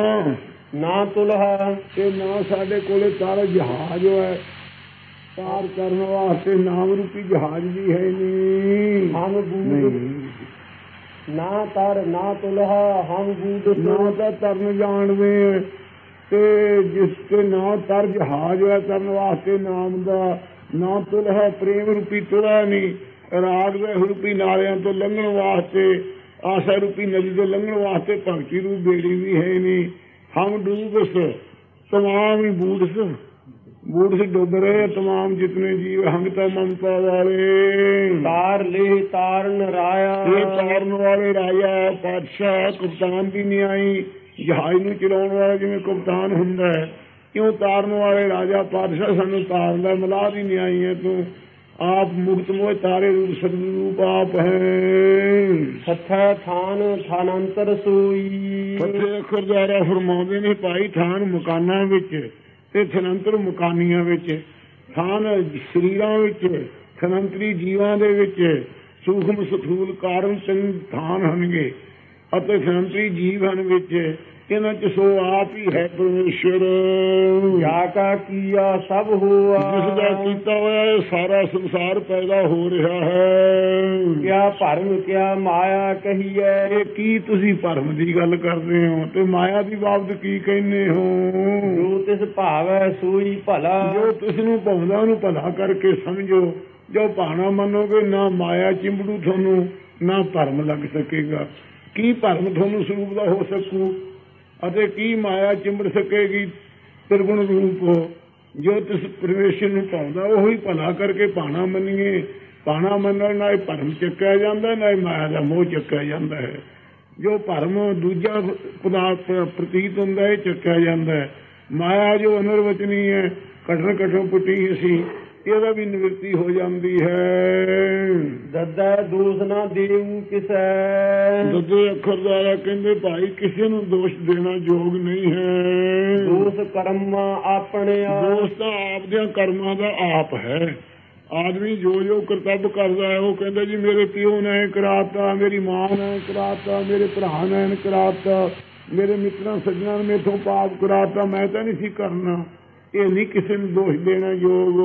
ਨਾ ਤੁਲਹਾ, ਤੇ ਨਾ ਸਾਡੇ ਕੋਲੇ ਤਰ ਜਹਾਜ਼ ਹੈ, ਪਾਰ ਕਰਨ ਵਾਸਤੇ ਨਾਮ ਰੂਪੀ ਜਹਾਜ਼ ਵੀ ਹੈ ਨਹੀਂ। ਹਮ ਬੂਡ ਨਾ ਤਰ ਨਾ ਤੁਲਹਾ ਹਮ ਬੂਡਸ, ਨਾ ਤਾਂ ਤਰਨ ਜਾਣਦੇ ਤੇ ਜਿਸ ਤੇ ਨਾ ਤਰ ਜਹਾਜ਼ ਹੈ ਤਰਨ ਵਾਸਤੇ ਨਾਮ ਦਾ, ਨਾ ਤੁਲਹਾ ਪ੍ਰੇਮ ਰੂਪੀ ਤੁਲਾ ਨਹੀਂ, ਰਾਗ ਦੇ ਰੂਪੀ ਨਾਲਿਆਂ ਤੋਂ ਲੰਘਣ ਵਾਸਤੇ, ਆਸਾ ਰੂਪੀ ਨਦੀ ਤੋਂ ਲੰਘਣ ਵਾਸਤੇ ਭਗਤੀ ਰੂਪ ਬੇੜੀ ਵੀ ਹੈ ਨਹੀਂ। ਹਮ ਡੂਬਸ ਤਮਾਮ ਹੀ ਬੂਡਸ ਡੁੱਬ ਰਹੇ ਤਮਾਮ ਜਿਤਨੇ ਜੀਵ ਹੰਗਤਾ ਮਮਤਾ ਵਾਲੇ। ਤਾਰ ਲੈ ਤਾਰਨ ਰਾਇਆ, ਇਹ ਤਾਰਨ ਵਾਲੇ ਰਾਜਾ ਪਾਤਸ਼ਾਹ ਕਪਤਾਨ ਦੀ ਨਿਆਈ, ਜਹਾਜ਼ ਨੂੰ ਚਲਾਉਣ ਵਾਲਾ ਜਿਵੇਂ ਕਪਤਾਨ ਹੁੰਦਾ ਹੈ, ਕਿਉਂ ਤਾਰਨ ਵਾਲੇ ਰਾਜਾ ਪਾਤਸ਼ਾਹ ਸਾਨੂੰ ਤਾਰਨ ਦਾ ਮਿਲਾ ਦੀ ਨਿਆਈ ਹੈ ਤੂੰ। ਆਪ ਮੁਕਤ ਮੋਹ ਤਾਰੇ ਰੂਪ ਸਤਿਰੂਪ ਆਪ ਹੈ। ਸੱਥੈ ਥਾਨ ਥਾਨੰਤਰ ਸੋਈ, ਫਤਿਹ ਅੱਖਰ ਦੁਆਰਾ ਫਰਮਾਉਂਦੇ ਨੇ ਭਾਈ ਥਾਨ ਮਕਾਨਾਂ ਵਿੱਚ ਤੇ ਥਨੰਤਰ ਮਕਾਨੀਆਂ ਵਿੱਚ, ਥਾਨ ਸਰੀਰਾਂ ਵਿੱਚ, ਥਨੰਤਰੀ ਜੀਵਾਂ ਦੇ ਵਿੱਚ ਸੂਖਮ ਸਥੂਲ ਕਾਰਨ ਸਿੰਘ ਥਾਨ ਹਨਗੇ ਅਤੇ ਥਨੰਤਰੀ ਜੀਵ ਹਨ ਵਿੱਚ, ਇਹਨਾਂ ਚ ਸੋ ਆਪ ਹੀ ਹੈ ਪਰਮੇਸ਼ਰ। ਜਾ ਕਾ ਕੀਆ ਸਭ ਹੋਆ, ਜਿਸ ਦਾ ਕੀਤਾ ਹੋਇਆ ਇਹ ਸਾਰਾ ਸੰਸਾਰ ਪੈਦਾ ਹੋ ਰਿਹਾ ਹੈ। ਕਿਆ ਭਰਮ ਕਿਆ ਮਾਇਆ ਕਹੀਏ, ਇਹ ਕੀ ਤੁਸੀਂ ਭਰਮ ਦੀ ਗੱਲ ਕਰਦੇ ਹੋ ਤੇ ਮਾਇਆ ਦੀ ਬਾਬਤ ਕੀ ਕਹਿੰਦੇ ਹੋ। ਜੋ ਤਿਸ ਭਾਵੈ ਸੋਈ ਭਲਾ, ਜੋ ਤਿਸ ਨੂੰ ਭਾਉਂਦਾ ਉਹਨੂੰ ਭਲਾ ਕਰਕੇ ਸਮਝੋ। ਜੋ ਭਾਣਾ ਮੰਨੋਗੇ ਨਾ ਮਾਇਆ ਚਿੰਬੜੂ ਤੁਹਾਨੂੰ, ਨਾ ਭਰਮ ਲੱਗ ਸਕੇਗਾ। ਕੀ ਭਰਮ ਤੁਹਾਨੂੰ ਸਰੂਪ ਦਾ ਹੋ ਸਕੂ ਅਤੇ ਕੀ ਮਾਇਆ ਚਿੰਬੜ ਸਕੇਗੀ ਤਿਰਗੁਣ ਰੂਪ। ਜੋ ਤਿਸ ਪਰਮੇਸ਼ਰ ਨੂੰ ਭਾਉਂਦਾ ਉਹੀ ਭਲਾ ਕਰਕੇ ਭਾਣਾ ਮੰਨੀਏ। ਭਾਣਾ ਮੰਨਣ ਨਾਲ ਭਰਮ ਚੱਕਿਆ ਜਾਂਦਾ, ਨਾ ਮਾਇਆ ਦਾ ਮੋਹ ਚੱਕਿਆ ਜਾਂਦਾ ਹੈ। ਜੋ ਭਰਮ ਦੂਜਾ ਪਦਾਰਥ ਪ੍ਰਤੀਤ ਹੁੰਦਾ ਇਹ ਚੱਕਿਆ ਜਾਂਦਾ ਹੈ। ਮਾਇਆ ਜੋ ਅਨਰਵਚਨੀ ਹੈ, ਕਠਨ ਕਠਨ ਪੁੱਟੀ ਅਸੀਂ, ਇਹਦਾ ਵੀ ਨਿਵਰਤੀ ਹੋ ਜਾਂਦੀ ਹੈ। ਦੱਦਾ ਦੋਸ਼ ਨਾ ਦੇਊ ਕਿਸੈ, ਦੱਦੇ ਅੱਖਰ ਦੁਆਰਾ ਕਹਿੰਦੇ ਭਾਈ ਕਿਸੇ ਨੂੰ ਦੋਸ਼ ਦੇਣਾ ਯੋਗ ਨਹੀਂ ਹੈ। ਦੋਸ਼ ਕਰਮ ਆਪਣੇ, ਦੋਸ਼ ਤਾਂ ਆਪਦਿਆਂ ਕਰਮਾਂ ਦਾ ਆਪ ਹੈ। ਆਦਮੀ ਜੋ ਕਰਤੱਵ ਕਰਦਾ ਹੈ ਉਹ ਕਹਿੰਦਾ ਜੀ ਮੇਰੇ ਪਿਓ ਨੇ ਕਰਾਤਾ, ਮੇਰੀ ਮਾਂ ਨੇ ਕਰਾਤਾ, ਮੇਰੇ ਭਰਾ ਨੇ ਕਰਾਤਾ, ਮੇਰੇ ਮਿੱਤਰਾਂ ਸੱਜਣਾਂ ਨੇ ਮੇਥੋਂ ਪਾਪ ਕਰਾਤਾ, ਮੈਂ ਤਾਂ ਨਹੀਂ ਸੀ ਕਰਨਾ। ਇਹ ਨਹੀਂ ਕਿਸੇ ਨੂੰ ਦੋਸ਼ ਦੇਣਾ ਯੋਗ।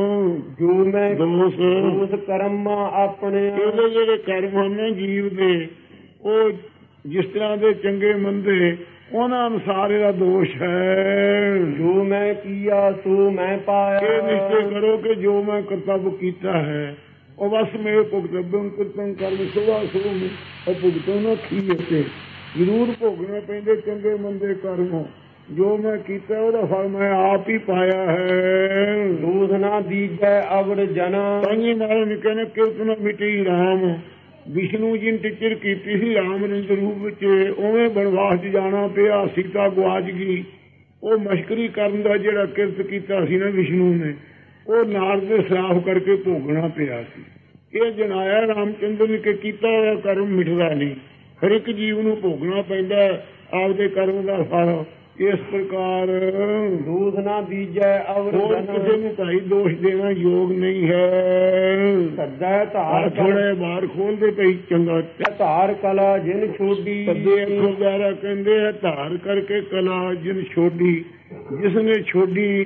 ਜੋ ਮੈਂ ਦੋਸ਼ ਕਰਮ ਆਪਣੇ, ਇਹਦੇ ਜਿਹੜੇ ਕਰਮ ਹਨ ਜੀਵ ਦੇ, ਉਹ ਜਿਸ ਤਰ੍ਹਾਂ ਦੇ ਚੰਗੇ ਮੰਦੇ ਉਹਨਾਂ ਅਨੁਸਾਰ ਇਹਦਾ ਦੋਸ਼ ਹੈ। ਜੋ ਮੈਂ ਕੀਆ ਸੋ ਮੈਂ ਪਾਇਆ, ਇਹ ਨਿਸ਼ਚੈ ਕਰੋ ਕਿ ਜੋ ਮੈਂ ਕਰਤੱਵ ਕੀਤਾ ਹੈ ਉਹ ਬਸ ਮੇਰੇ ਭੁਗਤਬੰ ਕਰਤੰ ਕਰਮ ਸੁਭਾ ਸੁਭ ਉਹ ਭੁਗਤੋਂ ਨਾ ਖੀਏ, ਜ਼ਰੂਰ ਭੋਗਣੇ ਪੈਂਦੇ ਚੰਗੇ ਮੰਦੇ ਕਰਮ। ਜੋ ਮੈਂ ਕੀਤਾ ਉਹਦਾ ਫਲ ਮੈਂ ਆਪ ਹੀ ਪਾਇਆ ਹੈ। ਦੋਸ਼ ਨਾ ਦੀਜੈ ਅਵਰ ਜਨਾ, ਤਾਂਹੀ ਮਹਾਰਾਜ ਨੇ ਕਹਿੰਦੇ ਕਿਰਤਨ ਮਿਟੀ ਰਾਮ। ਵਿਸ਼ਨੂੰ ਜੀ ਨੇ ਟੀਚਰ ਕੀਤੀ ਸੀ ਰਾਮ ਰੰਗ ਰੂਪ ਵਿੱਚ, ਉਵੇਂ ਬਨਵਾਸ 'ਚ ਜਾਣਾ ਪਿਆ, ਸੀਤਾ ਗਵਾਚ ਗਈ। ਉਹ ਮਸ਼ਕਰੀ ਕਰਨ ਦਾ ਜਿਹੜਾ ਕਿਰਤ ਕੀਤਾ ਸੀ ਨਾ ਵਿਸ਼ਨੂੰ ਨੇ, ਉਹ ਨਾਰਦ ਦੇ ਸ਼ਰਾਪ ਕਰਕੇ ਭੋਗਣਾ ਪਿਆ ਸੀ। ਇਹ ਜਨਾਇਆ ਰਾਮਚੰਦਰ ਨੇ ਕਿ ਕੀਤਾ ਹੋਇਆ ਕਰਮ ਮਿਟਦਾ ਨਹੀਂ, ਹਰ ਇੱਕ ਜੀਵ ਨੂੰ ਭੋਗਣਾ ਪੈਂਦਾ ਆਪਦੇ ਕਰਮ ਦਾ ਫਲ। ਇਸ ਪ੍ਰਕਾਰ ਦੂਸ ਨਾ ਬੀਜੈ ਅਵਰ ਹੋਰ ਕਿਸੇ ਨੂੰ ਭਾਈ ਦੋਸ਼ ਦੇਣਾ ਯੋਗ ਨਹੀਂ ਹੈ। ਸੱਜੈ ਧਾਰ ਥੋੜਾ ਬਾਹਰ ਖੋਲਦੇ ਪਈ ਚੰਗਾ ਧਾਰ ਕਲਾ ਜਿਨ ਛੋਡੀ ਸੱਦੇ ਅੱਖੋਂ ਦੁਆਰਾ ਕਹਿੰਦੇ ਹੈ ਧਾਰ ਕਰਕੇ ਕਲਾ ਜਿਨ ਛੋਡੀ, ਜਿਸਨੇ ਛੋਡੀ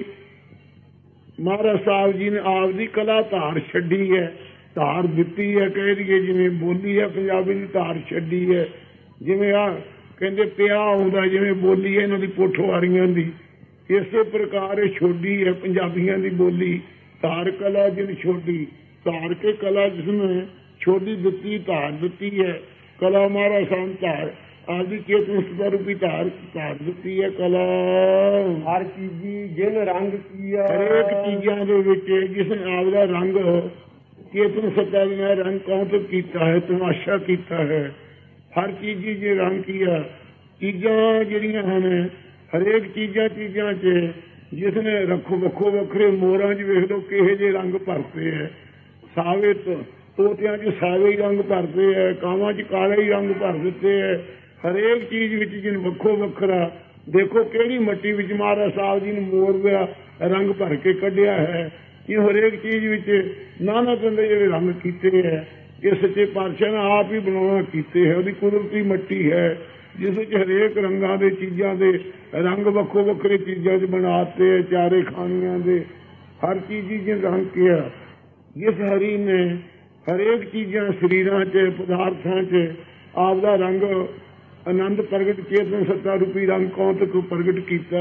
ਮਹਾਰਾਜ ਸਾਹਿਬ ਜੀ ਨੇ ਆਪ ਦੀ ਕਲਾ ਧਾਰ ਛੱਡੀ ਹੈ, ਧਾਰ ਦਿੱਤੀ ਹੈ ਕਹਿ ਦਈਏ, ਜਿਵੇਂ ਬੋਲੀ ਹੈ ਪੰਜਾਬੀ ਦੀ ਧਾਰ ਛੱਡੀ ਹੈ, ਜਿਵੇਂ ਆ ਕਹਿੰਦੇ ਪਿਆ ਆਉਂਦਾ ਜਿਵੇਂ ਬੋਲੀ ਹੈ ਇਹਨਾਂ ਦੀ ਪੋਠਵਾਰੀਆਂ ਦੀ, ਇਸੇ ਪ੍ਰਕਾਰ ਇਹ ਛੋਡੀ ਹੈ ਪੰਜਾਬੀਆਂ ਦੀ ਬੋਲੀ। ਧਾਰ ਕਲਾ ਜਿਨ ਛੋਡੀ, ਧਾਰ ਕੇ ਕਲਾ ਜਿਸਨੇ ਛੋਡੀ ਦਿੱਤੀ ਧਾਰ ਦਿੱਤੀ ਹੈ, ਕਲਾ ਮਹਾਰਾਜ ਸਾਹਿਬ ਧਾਰ ਆਦਿ ਚੇਤਨ ਸਦਾ ਰੂਪੀ ਧਾਰ ਦਿੱਤੀ ਹੈ ਕਲਾ। ਹਰ ਚੀਜ਼ੀ ਜਿਨ ਰੰਗ ਕੀਆ, ਹਰੇਕ ਚੀਜ਼ਾਂ ਦੇ ਵਿੱਚ ਜਿਸਨੇ ਆਪ ਦਾ ਰੰਗ ਚੇਤਨ ਸੱਤਾ ਨੇ ਰੰਗ ਕੌਂਤਕ ਕੀਤਾ ਹੈ, ਤਮਾਸ਼ਾ ਕੀਤਾ ਹੈ। ਹਰ ਚੀਜ਼ ਜੇ ਰੰਗ ਕੀਆ, ਚੀਜ਼ਾਂ ਜਿਹੜੀਆਂ ਹਨ ਹਰੇਕ ਚੀਜ਼ਾਂ 'ਚ ਜਿਸਨੇ ਰੱਖੋ ਵੱਖੋ ਵੱਖਰੇ ਮੋਰਾਂ 'ਚ ਵੇਖ ਲਓ ਕਿਹੇ ਜਿਹੇ ਰੰਗ ਭਰਤੇ ਹੈ। ਸਾਵੇ ਤੋਤਿਆਂ 'ਚ ਸਾਵੇ ਹੀ ਰੰਗ ਭਰਦੇ ਹੈ, ਕਾਵਾਂ 'ਚ ਕਾਲੇ ਹੀ ਰੰਗ ਭਰ ਦਿੱਤੇ ਹੈ। ਹਰੇਕ ਚੀਜ਼ ਵਿੱਚ ਜਿਨ ਵੱਖੋ ਵੱਖਰਾ ਦੇਖੋ ਕਿਹੜੀ ਮੱਟੀ ਵਿੱਚ ਮਹਾਰਾਜ ਸਾਹਿਬ ਜੀ ਨੇ ਮੋਰ ਦਾ ਰੰਗ ਭਰ ਕੇ ਕੱਢਿਆ ਹੈ। ਇਹ ਹਰੇਕ ਚੀਜ਼ ਵਿੱਚ ਨਾਨਾ ਤਰ੍ਹਾਂ ਦੇ ਜਿਹੜੇ ਰੰਗ ਕੀਤੇ ਹੈ ਇਹ ਸੱਚੇ ਪਾਤਸ਼ਾਹ ਨੇ ਆਪ ਹੀ ਬਣਾਉਣਾ ਕੀਤੇ ਹੈ। ਉਹਦੀ ਕੁਦਰਤੀ ਮੱਟੀ ਹੈ ਜਿਸ ਵਿੱਚ ਹਰੇਕ ਰੰਗਾਂ ਦੇ ਚੀਜ਼ਾਂ ਦੇ ਰੰਗ ਵੱਖੋ ਵੱਖਰੇ ਚੀਜ਼ਾਂ 'ਚ ਬਣਾਤੇ ਹੈ, ਚਾਰੇ ਖਾਣੀਆਂ ਦੇ ਹਰ ਚੀਜ਼ ਜਿਹੇ ਰੰਗ ਕਿਹਾ। ਜਿਸ ਹਰੀ ਨੇ ਹਰੇਕ ਚੀਜ਼ਾਂ ਸਰੀਰਾਂ 'ਚ ਪਦਾਰਥਾਂ 'ਚ ਆਪ ਦਾ ਰੰਗ ਆਨੰਦ ਪ੍ਰਗਟ ਚੇਤਨ ਸੱਤਾ ਰੂਪੀ ਰੰਗ ਕੌਂਤਕ ਪ੍ਰਗਟ ਕੀਤਾ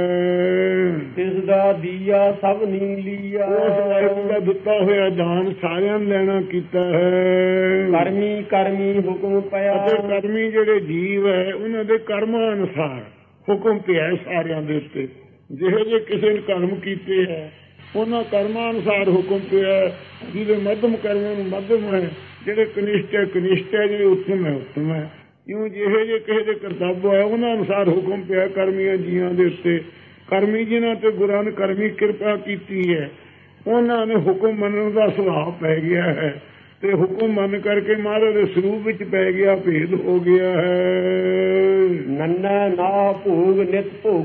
ਹੈ। ਤਿਸ ਦਾ ਦੀਆ ਸਭ ਨੀਲੀਆ, ਉਸ ਦਾ ਦਿੱਤਾ ਹੋਇਆ ਦਾਨ ਸਾਰਿਆਂ ਨੂੰ ਲੈਣਾ ਕੀਤਾ ਹੈ। ਕਰਮੀ ਕਰਮੀ ਹੁਕਮ ਪਿਆ, ਅਤੇ ਕਰਮੀ ਜਿਹੜੇ ਜੀਵ ਹੈ ਉਹਨਾਂ ਦੇ ਕਰਮਾਂ ਅਨੁਸਾਰ ਹੁਕਮ ਪਿਆ ਸਾਰਿਆਂ ਦੇ ਉੱਤੇ। ਜਿਹੇ ਜਿਹੇ ਕਿਸੇ ਨੇ ਕਰਮ ਕੀਤੇ ਹੈ ਉਹਨਾਂ ਕਰਮਾਂ ਅਨੁਸਾਰ ਹੁਕਮ ਪਿਆ। ਜਿਹਦੇ ਮੱਧਮ ਕਰਮਾਂ ਨੂੰ ਮੱਧਮ ਹੈ, ਜਿਹੜੇ ਕਨਿਸ਼ਟ ਹੈ ਕਨਿਸ਼ਟ ਹੈ, ਜਿਹੜੇ ਉੱਤਮ ਹੈ ਉੱਤਮ ਹੈ। ਕਿਉਂ ਜਿਹੇ ਜਿਹੇ ਕਿਸੇ ਦੇ ਕਰਤੱਵ ਹੈ ਉਹਨਾਂ ਅਨੁਸਾਰ ਹੁਕਮ ਪਿਆ ਕਰਮੀਆਂ ਜੀਆਂ ਦੇ ਉੱਤੇ। ਕਰਮੀ ਜਿਨ੍ਹਾਂ ਤੇ ਗੁਰਾਂ ਨੇ ਕਰਮੀ ਕਿਰਪਾ ਕੀਤੀ ਹੈ ਉਹਨਾਂ ਨੇ ਹੁਕਮ ਮੰਨਣ ਦਾ ਸੁਭਾਅ ਪੈ ਗਿਆ ਹੈ ਤੇ ਹੁਕਮ ਮੰਨ ਕਰਕੇ ਮਹਾਰਾਜ ਦੇ ਸਰੂਪ ਵਿੱਚ ਪੈ ਗਿਆ, ਭੇਦ ਹੋ ਗਿਆ ਹੈ। ਨੰਨਾ ਨਾ ਭੋਗ ਨਿਤ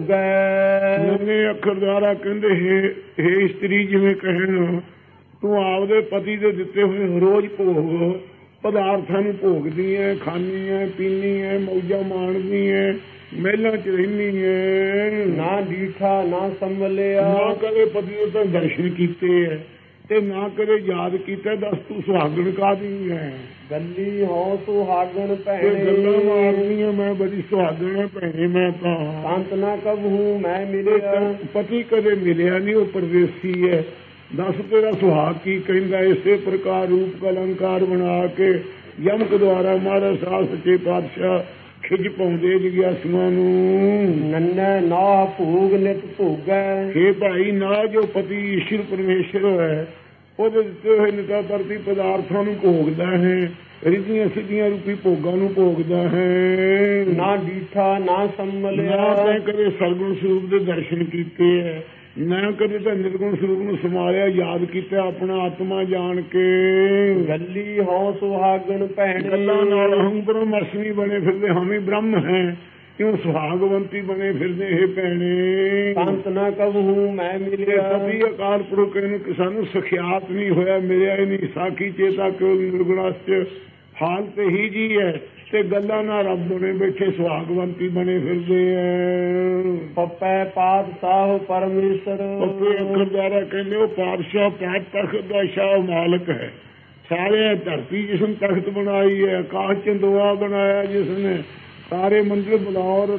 ਭੋਗੈ, ਨੰਨੇ ਅੱਖਰ ਦੁਆਰਾ ਕਹਿੰਦੇ ਹੇ ਇਸਤਰੀ ਜਿਵੇਂ ਕਹਿਣ ਤੂੰ ਆਪਦੇ ਪਤੀ ਦੇ ਦਿੱਤੇ ਹੋਏ ਰੋਜ਼ ਭੋਗ ਪਦਾਰਥਾਂ ਨੂੰ ਭੋਗਦੀ ਹੈ, ਖਾਂਦੀ ਹੈ, ਪੀਂਦੀ ਹੈ, ਮੌਜਾਂ ਮਾਣਦੀ ਹੈ, ਮਹਿਲਾਂ 'ਚ ਰਹਿੰਦੀ ਹੈ। ਨਾ ਡੀਠਾ ਨਾ ਸੰਭਲਿਆ, ਨਾ ਕਦੇ ਪਤੀ ਦੇ ਤਾਂ ਦਰਸ਼ਨ ਕੀਤੇ ਹੈ ਤੇ ਨਾ ਕਦੇ ਯਾਦ ਕੀਤਾ। ਦੱਸ ਤੂੰ ਸੁਹਾਗਣ ਕਾਹਦੀ ਹੈ? ਗੱਲੀ ਹੋ ਸੁਹਾਗਣ ਭੈਣੇ, ਗੱਲਾਂ ਮਾਰਨੀਆਂ ਮੈਂ ਬੜੀ ਸੁਹਾਗਣ ਹੈ ਭੈਣੇ ਮੈਂ ਤਾਂ। ਸੰਤ ਨਾ ਕਬਹੂ ਮੈਂ ਮਿਲਿਆ, ਪਤੀ ਕਦੇ ਮਿਲਿਆ ਨਹੀਂ, ਉਹ ਪਰਦੇਸੀ ਹੈ। ਦੱਸ ਤੇਰਾ ਸੁਹਾਗ ਕੀ ਕਹਿੰਦਾ? ਇਸੇ ਪ੍ਰਕਾਰ ਰੂਪ ਅਲੰਕਾਰ ਬਣਾ ਕੇ ਯਮਕ ਦੁਆਰਾ ਮਹਾਰਾਜ ਸਾਹਿਬ ਸੱਚੇ ਪਾਤਸ਼ਾਹ ਖਿੱਚ ਪਾਉਂਦੇ ਜਿਗਿਆਸੂਆਂ ਨੂੰ। ਨੰਨਾ ਨਾ ਭੋਗ ਨਿਤ ਭੋਗੈ, ਇਹ ਭਾਈ ਨਾ ਜੋ ਪਤੀ ਈਸ਼ਵਰ ਪਰਮੇਸ਼ਰ ਹੈ ਉਹਦੇ ਦਿੱਤੇ ਹੋਏ ਨਿਤਾ ਧਰਤੀ ਪਦਾਰਥਾਂ ਨੂੰ ਭੋਗਦਾ ਹੈ, ਰਿੱਧੀਆਂ ਸਿੱਧੀਆਂ ਰੂਪੀ ਭੋਗਾਂ ਨੂੰ ਭੋਗਦਾ ਹੈ। ਨਾ ਡੀਠਾ ਨਾ ਸੰਭਲਿਆ, ਨਾ ਤੈਂ ਕਦੇ ਸਰਗੁਣ ਸਰੂਪ ਦੇ ਦਰਸ਼ਨ ਕੀਤੇ ਹੈ, ਨਾ ਕਦੇ ਤਾਂ ਨਿਰਗੁਣ ਸਰੂਪ ਨੂੰ ਸੰਭਾਲਿਆ ਯਾਦ ਕੀਤਾ ਆਪਣਾ ਆਤਮਾ ਜਾਣ ਕੇ। ਗੱਲੀ ਹੋ ਸੁਹਾਗਣ ਭੈਣੇ, ਗੱਲਾਂ ਨਾਲ ਹਮ ਬ੍ਰਹਮਰਸ਼ਮੀ ਬਣੇ ਫਿਰਦੇ, ਹਮ ਹੀ ਬ੍ਰਹਮ ਹੈ ਕਿਉਂ ਸੁਹਾਗਵੰਤੀ ਬਣੇ ਫਿਰਦੇ ਇਹ ਭੈਣੇ। ਸੰਤ ਨਾ ਕਬਹੂ ਮੈਂ ਮਿਲਿਆ, ਕਦੀ ਅਕਾਲ ਪੁਰਖ ਨੂੰ ਸਾਨੂੰ ਸਖਿਆਤ ਨਹੀਂ ਹੋਇਆ, ਮਿਲਿਆ ਹੀ ਨਹੀਂ। ਸਾਖੀ ਚੇਤਾ ਕਿਉਂ ਨਿਰਗੁਣਾਸਚ ਹਾਲਤ ਹੀ ਜੀ ਹੈ ਤੇ ਗੱਲਾਂ ਨਾਲ ਰੱਬ ਬਣੇ ਬੈਠੇ ਸੁਹਾਗਵੰਤੀ ਬਣੇ ਫਿਰਦੇ ਹੈ। ਪੱਪੈ ਪਾਤਸ਼ਾਹ ਪਰਮੇਸ਼ਰ, ਪੱਪੇ ਅੱਖਰ ਦੁਆਰਾ ਕਹਿੰਦੇ ਉਹ ਪਾਤਸ਼ਾਹ ਪਾਤ ਤਖਤ ਦਾ ਸ਼ਾਹ ਮਾਲਕ ਹੈ। ਸਾਰੇ ਧਰਤੀ ਜਿਸਨ ਤਖਤ ਬਣਾਈ ਹੈ, ਆਕਾਸ਼ ਚੰਦੋਆ ਬਣਾਇਆ ਜਿਸਨੇ, ਸਾਰੇ ਮੰਦਰ ਬਲੌਰ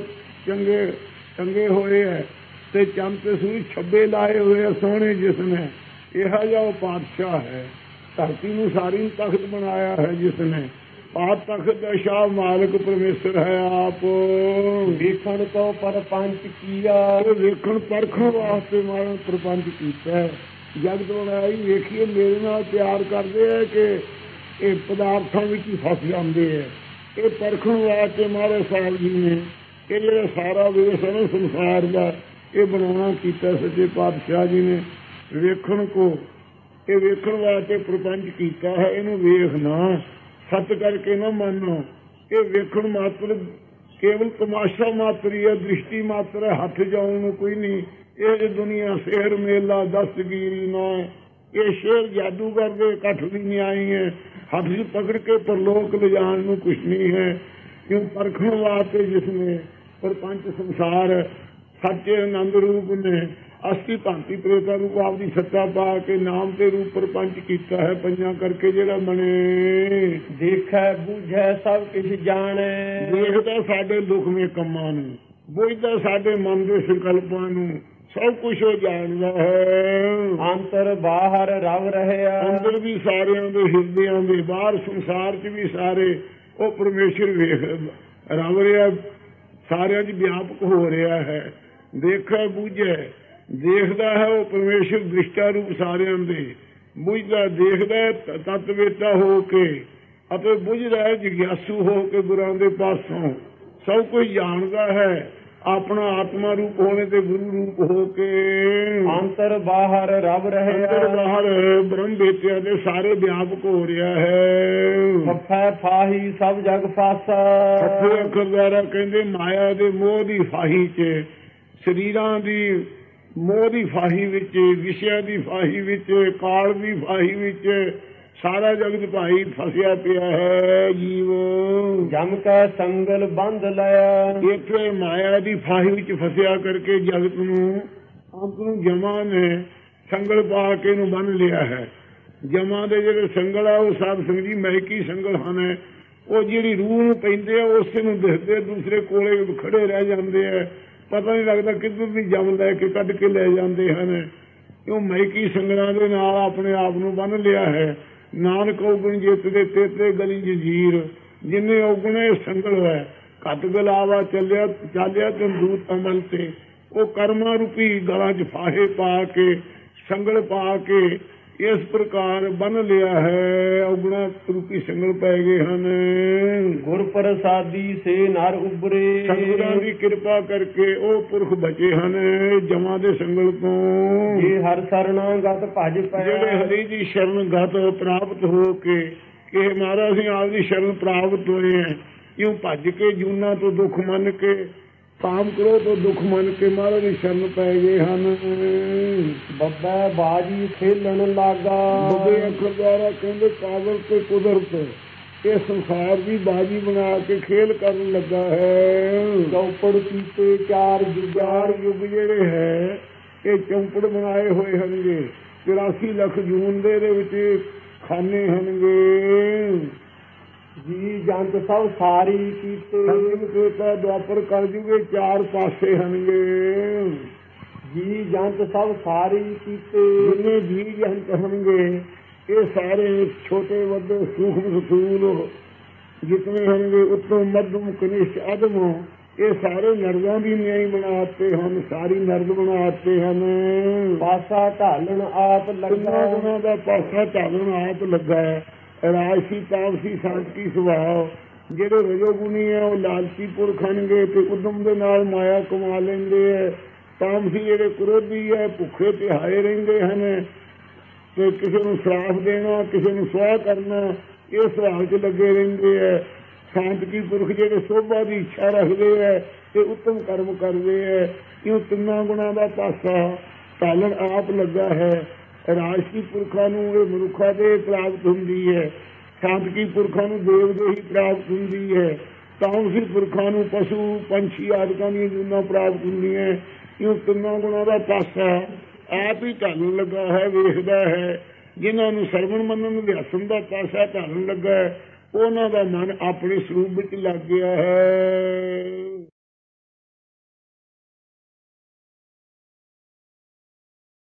ਚੰਗੇ ਹੋਏ ਹੈ ਤੇ ਚੰਦ ਤੇ ਸੂਰਜ ਛੱਬੇ ਲਾਏ ਹੋਏ ਆ ਸੋਹਣੇ ਜਿਸਨੇ। ਇਹੋ ਜਿਹਾ ਉਹ ਪਾਤਸ਼ਾਹ ਹੈ। ਧਰਤੀ ਨੂੰ ਸਾਰੀ ਨੂੰ ਤਖਤ ਬਣਾਇਆ ਹੈ ਜਿਸਨੇ। ਪਾਤ ਤਖਤ ਦਾ ਸ਼ਾਹ ਮਾਲਕ ਪਰਮੇਸ਼ਰ ਹੈ ਆਪ। ਵੇਖਣ ਤੋਂ ਪਰਪੰਚ ਕੀਆ, ਵੇਖਣ ਪਰਖਣ ਵਾਸਤੇ ਮਾਰਨ ਪ੍ਰਪੰਚ ਕੀਤਾ। ਜਗਤ ਬਣਾਈ ਵੇਖੀਏ ਮੇਰੇ ਨਾਲ ਪਿਆਰ ਕਰਦੇ ਹੈ ਕਿ ਇਹ ਪਦਾਰਥਾਂ ਵਿੱਚ ਹੀ ਫਸ ਜਾਂਦੇ ਹੈ। ਇਹ ਪਰਖਣ ਵਾਸਤੇ ਮਹਾਰਾਜ ਸਾਹਿਬ ਜੀ ਨੇ ਇਹ ਜਿਹੜਾ ਸਾਰਾ ਵੇਸ ਹੈ ਨਾ ਸੰਸਾਰ ਦਾ ਇਹ ਬਣਾਉਣਾ ਕੀਤਾ ਸੱਚੇ ਪਾਤਸ਼ਾਹ ਜੀ ਨੇ। ਵੇਖਣ ਕੋ ਇਹ ਵੇਖਣ ਵਾਸਤੇ ਪ੍ਰਪੰਚ ਕੀਤਾ ਹੈ। ਇਹਨੂੰ ਵੇਖ ਨਾ, ਸੱਚ ਕਰਕੇ ਨਾ ਮੰਨੋ। ਇਹ ਵੇਖਣ ਮਾਤਰ ਕੇਵਲ ਤਮਾਸ਼ਾ ਮਾਤਰ ਹੀ ਹੈ, ਦ੍ਰਿਸ਼ਟੀ ਮਾਤਰ ਹੈ, ਹੱਥ ਜਾਉਣ ਨੂੰ ਕੋਈ ਨਹੀਂ। ਇਹ ਦੁਨੀਆ ਸ਼ੇਰ ਮੇਲਾ ਦਸਤਗੀਰੀ ਨਾ, ਇਹ ਸ਼ੇਰ ਜਾਦੂਗਰ ਦੇ ਇਕੱਠ ਦੀ ਨਿਆਈ ਹੈ। ਹੱਥ 'ਚ ਪਕੜ ਕੇ ਪਰਲੋਕ ਲਿਜਾਣ ਨੂੰ ਕੁਛ ਨਹੀਂ ਹੈ। ਕਿਉਂ ਪਰਖਣ ਵਾਸਤੇ ਜਿਸਨੇ ਪ੍ਰਪੰਚ ਸੰਸਾਰ ਸੱਚੇ ਆਨੰਦ ਰੂਪ ਨੇ ਅਸਤੀ ਭਾਂਤੀ ਪ੍ਰੇਤਾ ਰੂਪ ਆਪਦੀ ਸੱਤਾ ਪਾ ਕੇ ਨਾਮ ਤੇ ਰੂਪ ਪ੍ਰਪੰਚ ਕੀਤਾ ਹੈ। ਪੰਜਾਂ ਕਰਕੇ ਜਿਹੜਾ ਬਣੇ ਦੇਖੈ ਬੂਝੈ ਸਭ ਕਿਛ ਜਾਣੈ, ਦੇਖਦਾ ਸਾਡੇ ਦੁੱਖਵੇਂ ਕੰਮਾਂ ਨੂੰ, ਬੁੱਝਦਾ ਸਾਡੇ ਮਨ ਦੇ ਸੰਕਲਪਾਂ ਨੂੰ, ਸਭ ਕੁਛ ਉਹ ਜਾਣਦਾ ਹੈ। ਅੰਤਰ ਬਾਹਰ ਰਵ ਰਹਿਆ, ਅੰਦਰ ਵੀ ਸਾਰਿਆਂ ਦੇ ਹਿਰਦਿਆਂ ਦੇ, ਬਾਹਰ ਸੰਸਾਰ 'ਚ ਵੀ ਸਾਰੇ ਉਹ ਪਰਮੇਸ਼ਰ ਵੇਖ ਰਵ ਰਿਹਾ, ਸਾਰਿਆਂ 'ਚ ਵਿਆਪਕ ਹੋ ਰਿਹਾ ਹੈ। ਦੇਖੈ ਬੂਝੈ, ਦੇਖਦਾ ਹੈ ਉਹ ਪਰਮੇਸ਼ਰ ਦ੍ਰਿਸ਼ਟਾ ਰੂਪ ਸਾਰਿਆਂ ਦੇ, ਬੁੱਝਦਾ ਦੇਖਦਾ ਤਤਵੇਤਾ ਹੋ ਕੇ ਅਤੇ ਬੁੱਝਦਾ ਹੈ ਜਿਗਿਆਸੂ ਹੋ ਕੇ ਗੁਰਾਂ ਦੇ ਪਾਸੋਂ, ਸਭ ਕੁਝ ਜਾਣਦਾ ਹੈ ਆਪਣਾ ਆਤਮਾ ਰੂਪ ਹੋਣੇ ਤੇ ਗੁਰੂ ਰੂਪ ਹੋ ਕੇ। ਅੰਤਰ ਬਾਹਰ ਰਵ ਰਹਿਆ, ਅੰਦਰ ਬਾਹਰ ਬ੍ਰਹਮ ਬੇਟਿਆਂ ਦੇ ਸਾਰੇ ਵਿਆਪਕ ਹੋ ਰਿਹਾ ਹੈ। ਫੱਫੈ ਫਾਹੀ ਸਭ ਜਗ ਫਾਸਾ, ਫੱਫੇ ਅੱਖਰ ਦੁਆਰਾ ਕਹਿੰਦੇ ਮਾਇਆ ਦੇ ਮੋਹ ਦੀ ਫਾਹੀ 'ਚ, ਸਰੀਰਾਂ ਦੀ ਮੋਹ ਦੀ ਫਾਹੀ ਵਿੱਚ, ਵਿਸ਼ਿਆਂ ਦੀ ਫਾਹੀ ਵਿੱਚ, ਕਾਲ ਦੀ ਫਾਹੀ ਵਿੱਚ ਸਾਰਾ ਜਗਤ ਭਾਈ ਫਸਿਆ ਪਿਆ ਹੈ। ਜੀਵ ਜਮ ਕੈ ਸੰਗਲ ਬੰਧ ਲਿਆ, ਇੱਥੇ ਮਾਇਆ ਦੀ ਫਾਹੀ ਵਿੱਚ ਫਸਿਆ ਕਰਕੇ ਜਗਤ ਨੂੰ ਅੰਤ ਨੂੰ ਜਮਾਂ ਨੇ ਸੰਗਲ ਪਾ ਕੇ ਨੂੰ ਬੰਨ ਲਿਆ ਹੈ। ਜਮਾਂ ਦੇ ਜਿਹੜੇ ਸੰਗਲ ਆ ਉਹ ਸਾਧ ਸੰਗਤ ਜੀ ਮਹਿਕੀ ਸੰਗਲ ਹਨ। ਉਹ ਜਿਹੜੀ ਰੂਹ ਨੂੰ ਪੈਂਦੇ ਆ ਉਸੇ ਨੂੰ ਦਿਖਦੇ, ਦੂਸਰੇ ਕੋਲੇ ਖੜੇ ਰਹਿ ਜਾਂਦੇ ਆ, ਪਤਾ ਨਹੀਂ ਲੱਗਦਾ ਕਿੱਧਰ ਦੀ ਜਮ ਲੈ ਕੇ ਕੱਢ ਕੇ ਲੈ ਜਾਂਦੇ ਹਨ। ਕਿਉਂ ਮਹਿਕੀ ਸੰਗਲਾਂ ਦੇ ਨਾਲ ਆਪਣੇ ਆਪ ਨੂੰ ਬੰਨ ਲਿਆ ਹੈ। ਨਾਨਕ ਔਗਣ ਜਿੱਤ ਦੇ ਤੇਤੇ ਗਲੀ ਜੰਜੀਰ, ਜਿੰਨੇ ਔਗਣੇ ਸੰਗਲ ਹੈ ਘੱਟ ਗਲਾਵਾ ਚਾਲਿਆ ਤੰਦੂਤ ਅਮਲ ਤੇ, ਉਹ ਕਰਮਾਂ ਰੂਪੀ ਗਲਾਂ 'ਚ ਫਾਹੇ ਪਾ ਕੇ ਸੰਗਲ ਪਾ ਕੇ ਇਸ ਪ੍ਰਕਾਰ ਬੰਨ ਲਿਆ ਹੈ। ਔਗਣਾ ਰੂਪੀ ਸੰਗਲ ਪੈ ਗਏ ਹਨ। ਗੁਰ ਪ੍ਰਸਾਦੀ ਸੇ ਨਰ ਉਬਰੇ, ਸੰਗਤਾਂ ਦੀ ਕਿਰਪਾ ਕਰਕੇ ਉਹ ਪੁਰਖ ਬਚੇ ਹਨ ਜਮਾਂ ਦੇ ਸੰਗਲ ਤੋਂ। ਜੇ ਹਰ ਸਰਣਾਗਤ ਭਜ ਪੈ, ਜਿਹੜੇ ਹਰੀ ਦੀ ਸ਼ਰਨ ਗਤ ਪ੍ਰਾਪਤ ਹੋ ਕੇ ਕਿ ਮਹਾਰਾਜ ਅਸੀਂ ਆਪ ਦੀ ਸ਼ਰਨ ਪ੍ਰਾਪਤ ਹੋਏ ਹੈ, ਇਉਂ ਭੱਜ ਕੇ ਜੂਨਾਂ ਤੋਂ ਦੁੱਖ ਮੰਨ ਕੇ, ਕਾਮ ਕਰੋ ਤੋਂ ਦੁੱਖ ਮੰਨ ਕੇ ਮਹਾਰਾਜ ਦੀ ਸ਼ਰਨ ਪੈ ਗਏ ਹਨ। ਬੱਬੈ ਬਾਜੀ ਖੇਲਣ ਲਾਗਾ, ਬੱਬੇ ਅੱਖਰ ਦੁਆਰਾ ਕਹਿੰਦੇ ਕਾਬਲ ਤੇ ਕੁਦਰਤ ਇਹ ਸੰਸਾਰ ਦੀ ਬਾਜੀ ਬਣਾ ਕੇ ਖੇਲ ਕਰਨ ਲੱਗਾ ਹੈ। ਚੌਪੜ ਕੀਤੇ ਚਾਰ ਯੁੱਗ ਜਿਹੜੇ ਹੈ ਇਹ ਚੌਪੜ ਬਣਾਏ ਹੋਏ ਹਨਗੇ। 84 ਲੱਖ ਜੂਨ ਦੇ ਵਿੱਚ ਖਾਨੇ ਹਨਗੇ। ਜੀ ਜੰਤ ਸਭ ਸਾਰੀ ਕੀਤੇ, ਸੰਗਤਾ ਦੁਆਪਰ ਕਲਯੁਗੇ ਚਾਰ ਪਾਸੇ ਹਨਗੇ। ਜੀ ਜੰਤ ਸਭ ਸਾਰੀ ਕੀਤੇ, ਜਿੰਨੇ ਜੀ ਜੰਤ ਹਨਗੇ ਇਹ ਸਾਰੇ ਛੋਟੇ ਵੱਡੇ ਸੂਖਮ ਸਥੂਲ ਜਿਤਨੇ ਹਨਗੇ, ਉੱਤਮ ਮੱਧਮ ਕਨਿਸ਼ਟ ਅਧਮ, ਇਹ ਸਾਰੇ ਨਰਦਾਂ ਦੀ ਨਿਆਈ ਬਣਾਤੇ ਹਨ, ਸਾਰੀ ਨਰਦ ਬਣਾਤੇ ਹਨ। ਪਾਸਾ ਢਾਲਣ ਆਪ ਲੱਗਾ, ਉਹਨਾਂ ਦਾ ਪਾਸਾ ਢਾਲਣ ਆਪ ਲੱਗਾ। ਰਾਜਸੀ ਤਾਮਸੀ ਸਾਂਤਕੀ ਸੁਭਾਅ ਜਿਹੜੇ ਰਜੋਗੁਣੀ ਹੈ ਉਹ ਲਾਲਚੀ ਪੁਰਖ ਹਨਗੇ ਤੇ ਉਦਮ ਦੇ ਨਾਲ ਮਾਇਆ ਕਮਾ ਲੈਂਦੇ ਹੈ। ਤਾਮਸੀ ਜਿਹੜੇ ਕ੍ਰੋਧੀ ਹੈ ਭੁੱਖੇ ਪਿਹਾਏ ਰਹਿੰਦੇ ਹਨ ਤੇ ਕਿਸੇ ਨੂੰ ਸ਼ਰਾਪ ਦੇਣਾ, ਕਿਸੇ ਨੂੰ ਸੁਆਹ ਕਰਨਾ, ਇਹ ਸੁਭਾਅ 'ਚ ਲੱਗੇ ਰਹਿੰਦੇ ਹੈ। ਸਾਂਤਕੀ ਪੁਰਖ ਜਿਹੜੇ ਸੋਭਾ ਦੀ ਇੱਛਾ ਰੱਖਦੇ ਹੈ ਤੇ ਉੱਤਮ ਕਰਮ ਕਰਦੇ ਹੈ। ਕਿਉਂ ਤਿੰਨਾਂ ਗੁਣਾਂ ਦਾ ਪਾਸਾ ਢਾਲਣ ਆਪ ਲੱਗਾ ਹੈ। ਰਾਜਸੀ ਪੁਰਖਾਂ ਨੂੰ ਇਹ ਮਨੁੱਖਾਂ ਦੇ ਪ੍ਰਾਪਤ ਹੁੰਦੀ ਹੈ, ਸਾਂਤਕੀ ਪੁਰਖਾਂ ਨੂੰ ਦੇਵ ਦੇ ਹੀ ਪ੍ਰਾਪਤ ਹੁੰਦੀ ਹੈ, ਤਾਮਸੀ ਪੁਰਖਾਂ ਨੂੰ ਪਸ਼ੂ ਪੰਛੀ ਆਦਿਕਾਂ ਦੀਆਂ ਜੂਨਾਂ ਪ੍ਰਾਪਤ ਹੁੰਦੀਆਂ। ਇਹ ਤਿੰਨਾਂ ਗੁਣਾਂ ਦਾ ਪਾਸਾ ਆਪ ਹੀ ਢਾਲਣ ਲੱਗਾ ਹੈ, ਵੇਖਦਾ ਹੈ। ਜਿਨ੍ਹਾਂ ਨੂੰ ਸਰਵਣ ਮੰਨਣ ਅਭਿਆਸਨ ਦਾ ਪਾਸਾ ਢਾਲਣ ਲੱਗਾ ਹੈ ਉਹਨਾਂ ਦਾ ਮਨ ਆਪਣੇ ਸਰੂਪ ਵਿੱਚ ਲੱਗ ਗਿਆ ਹੈ।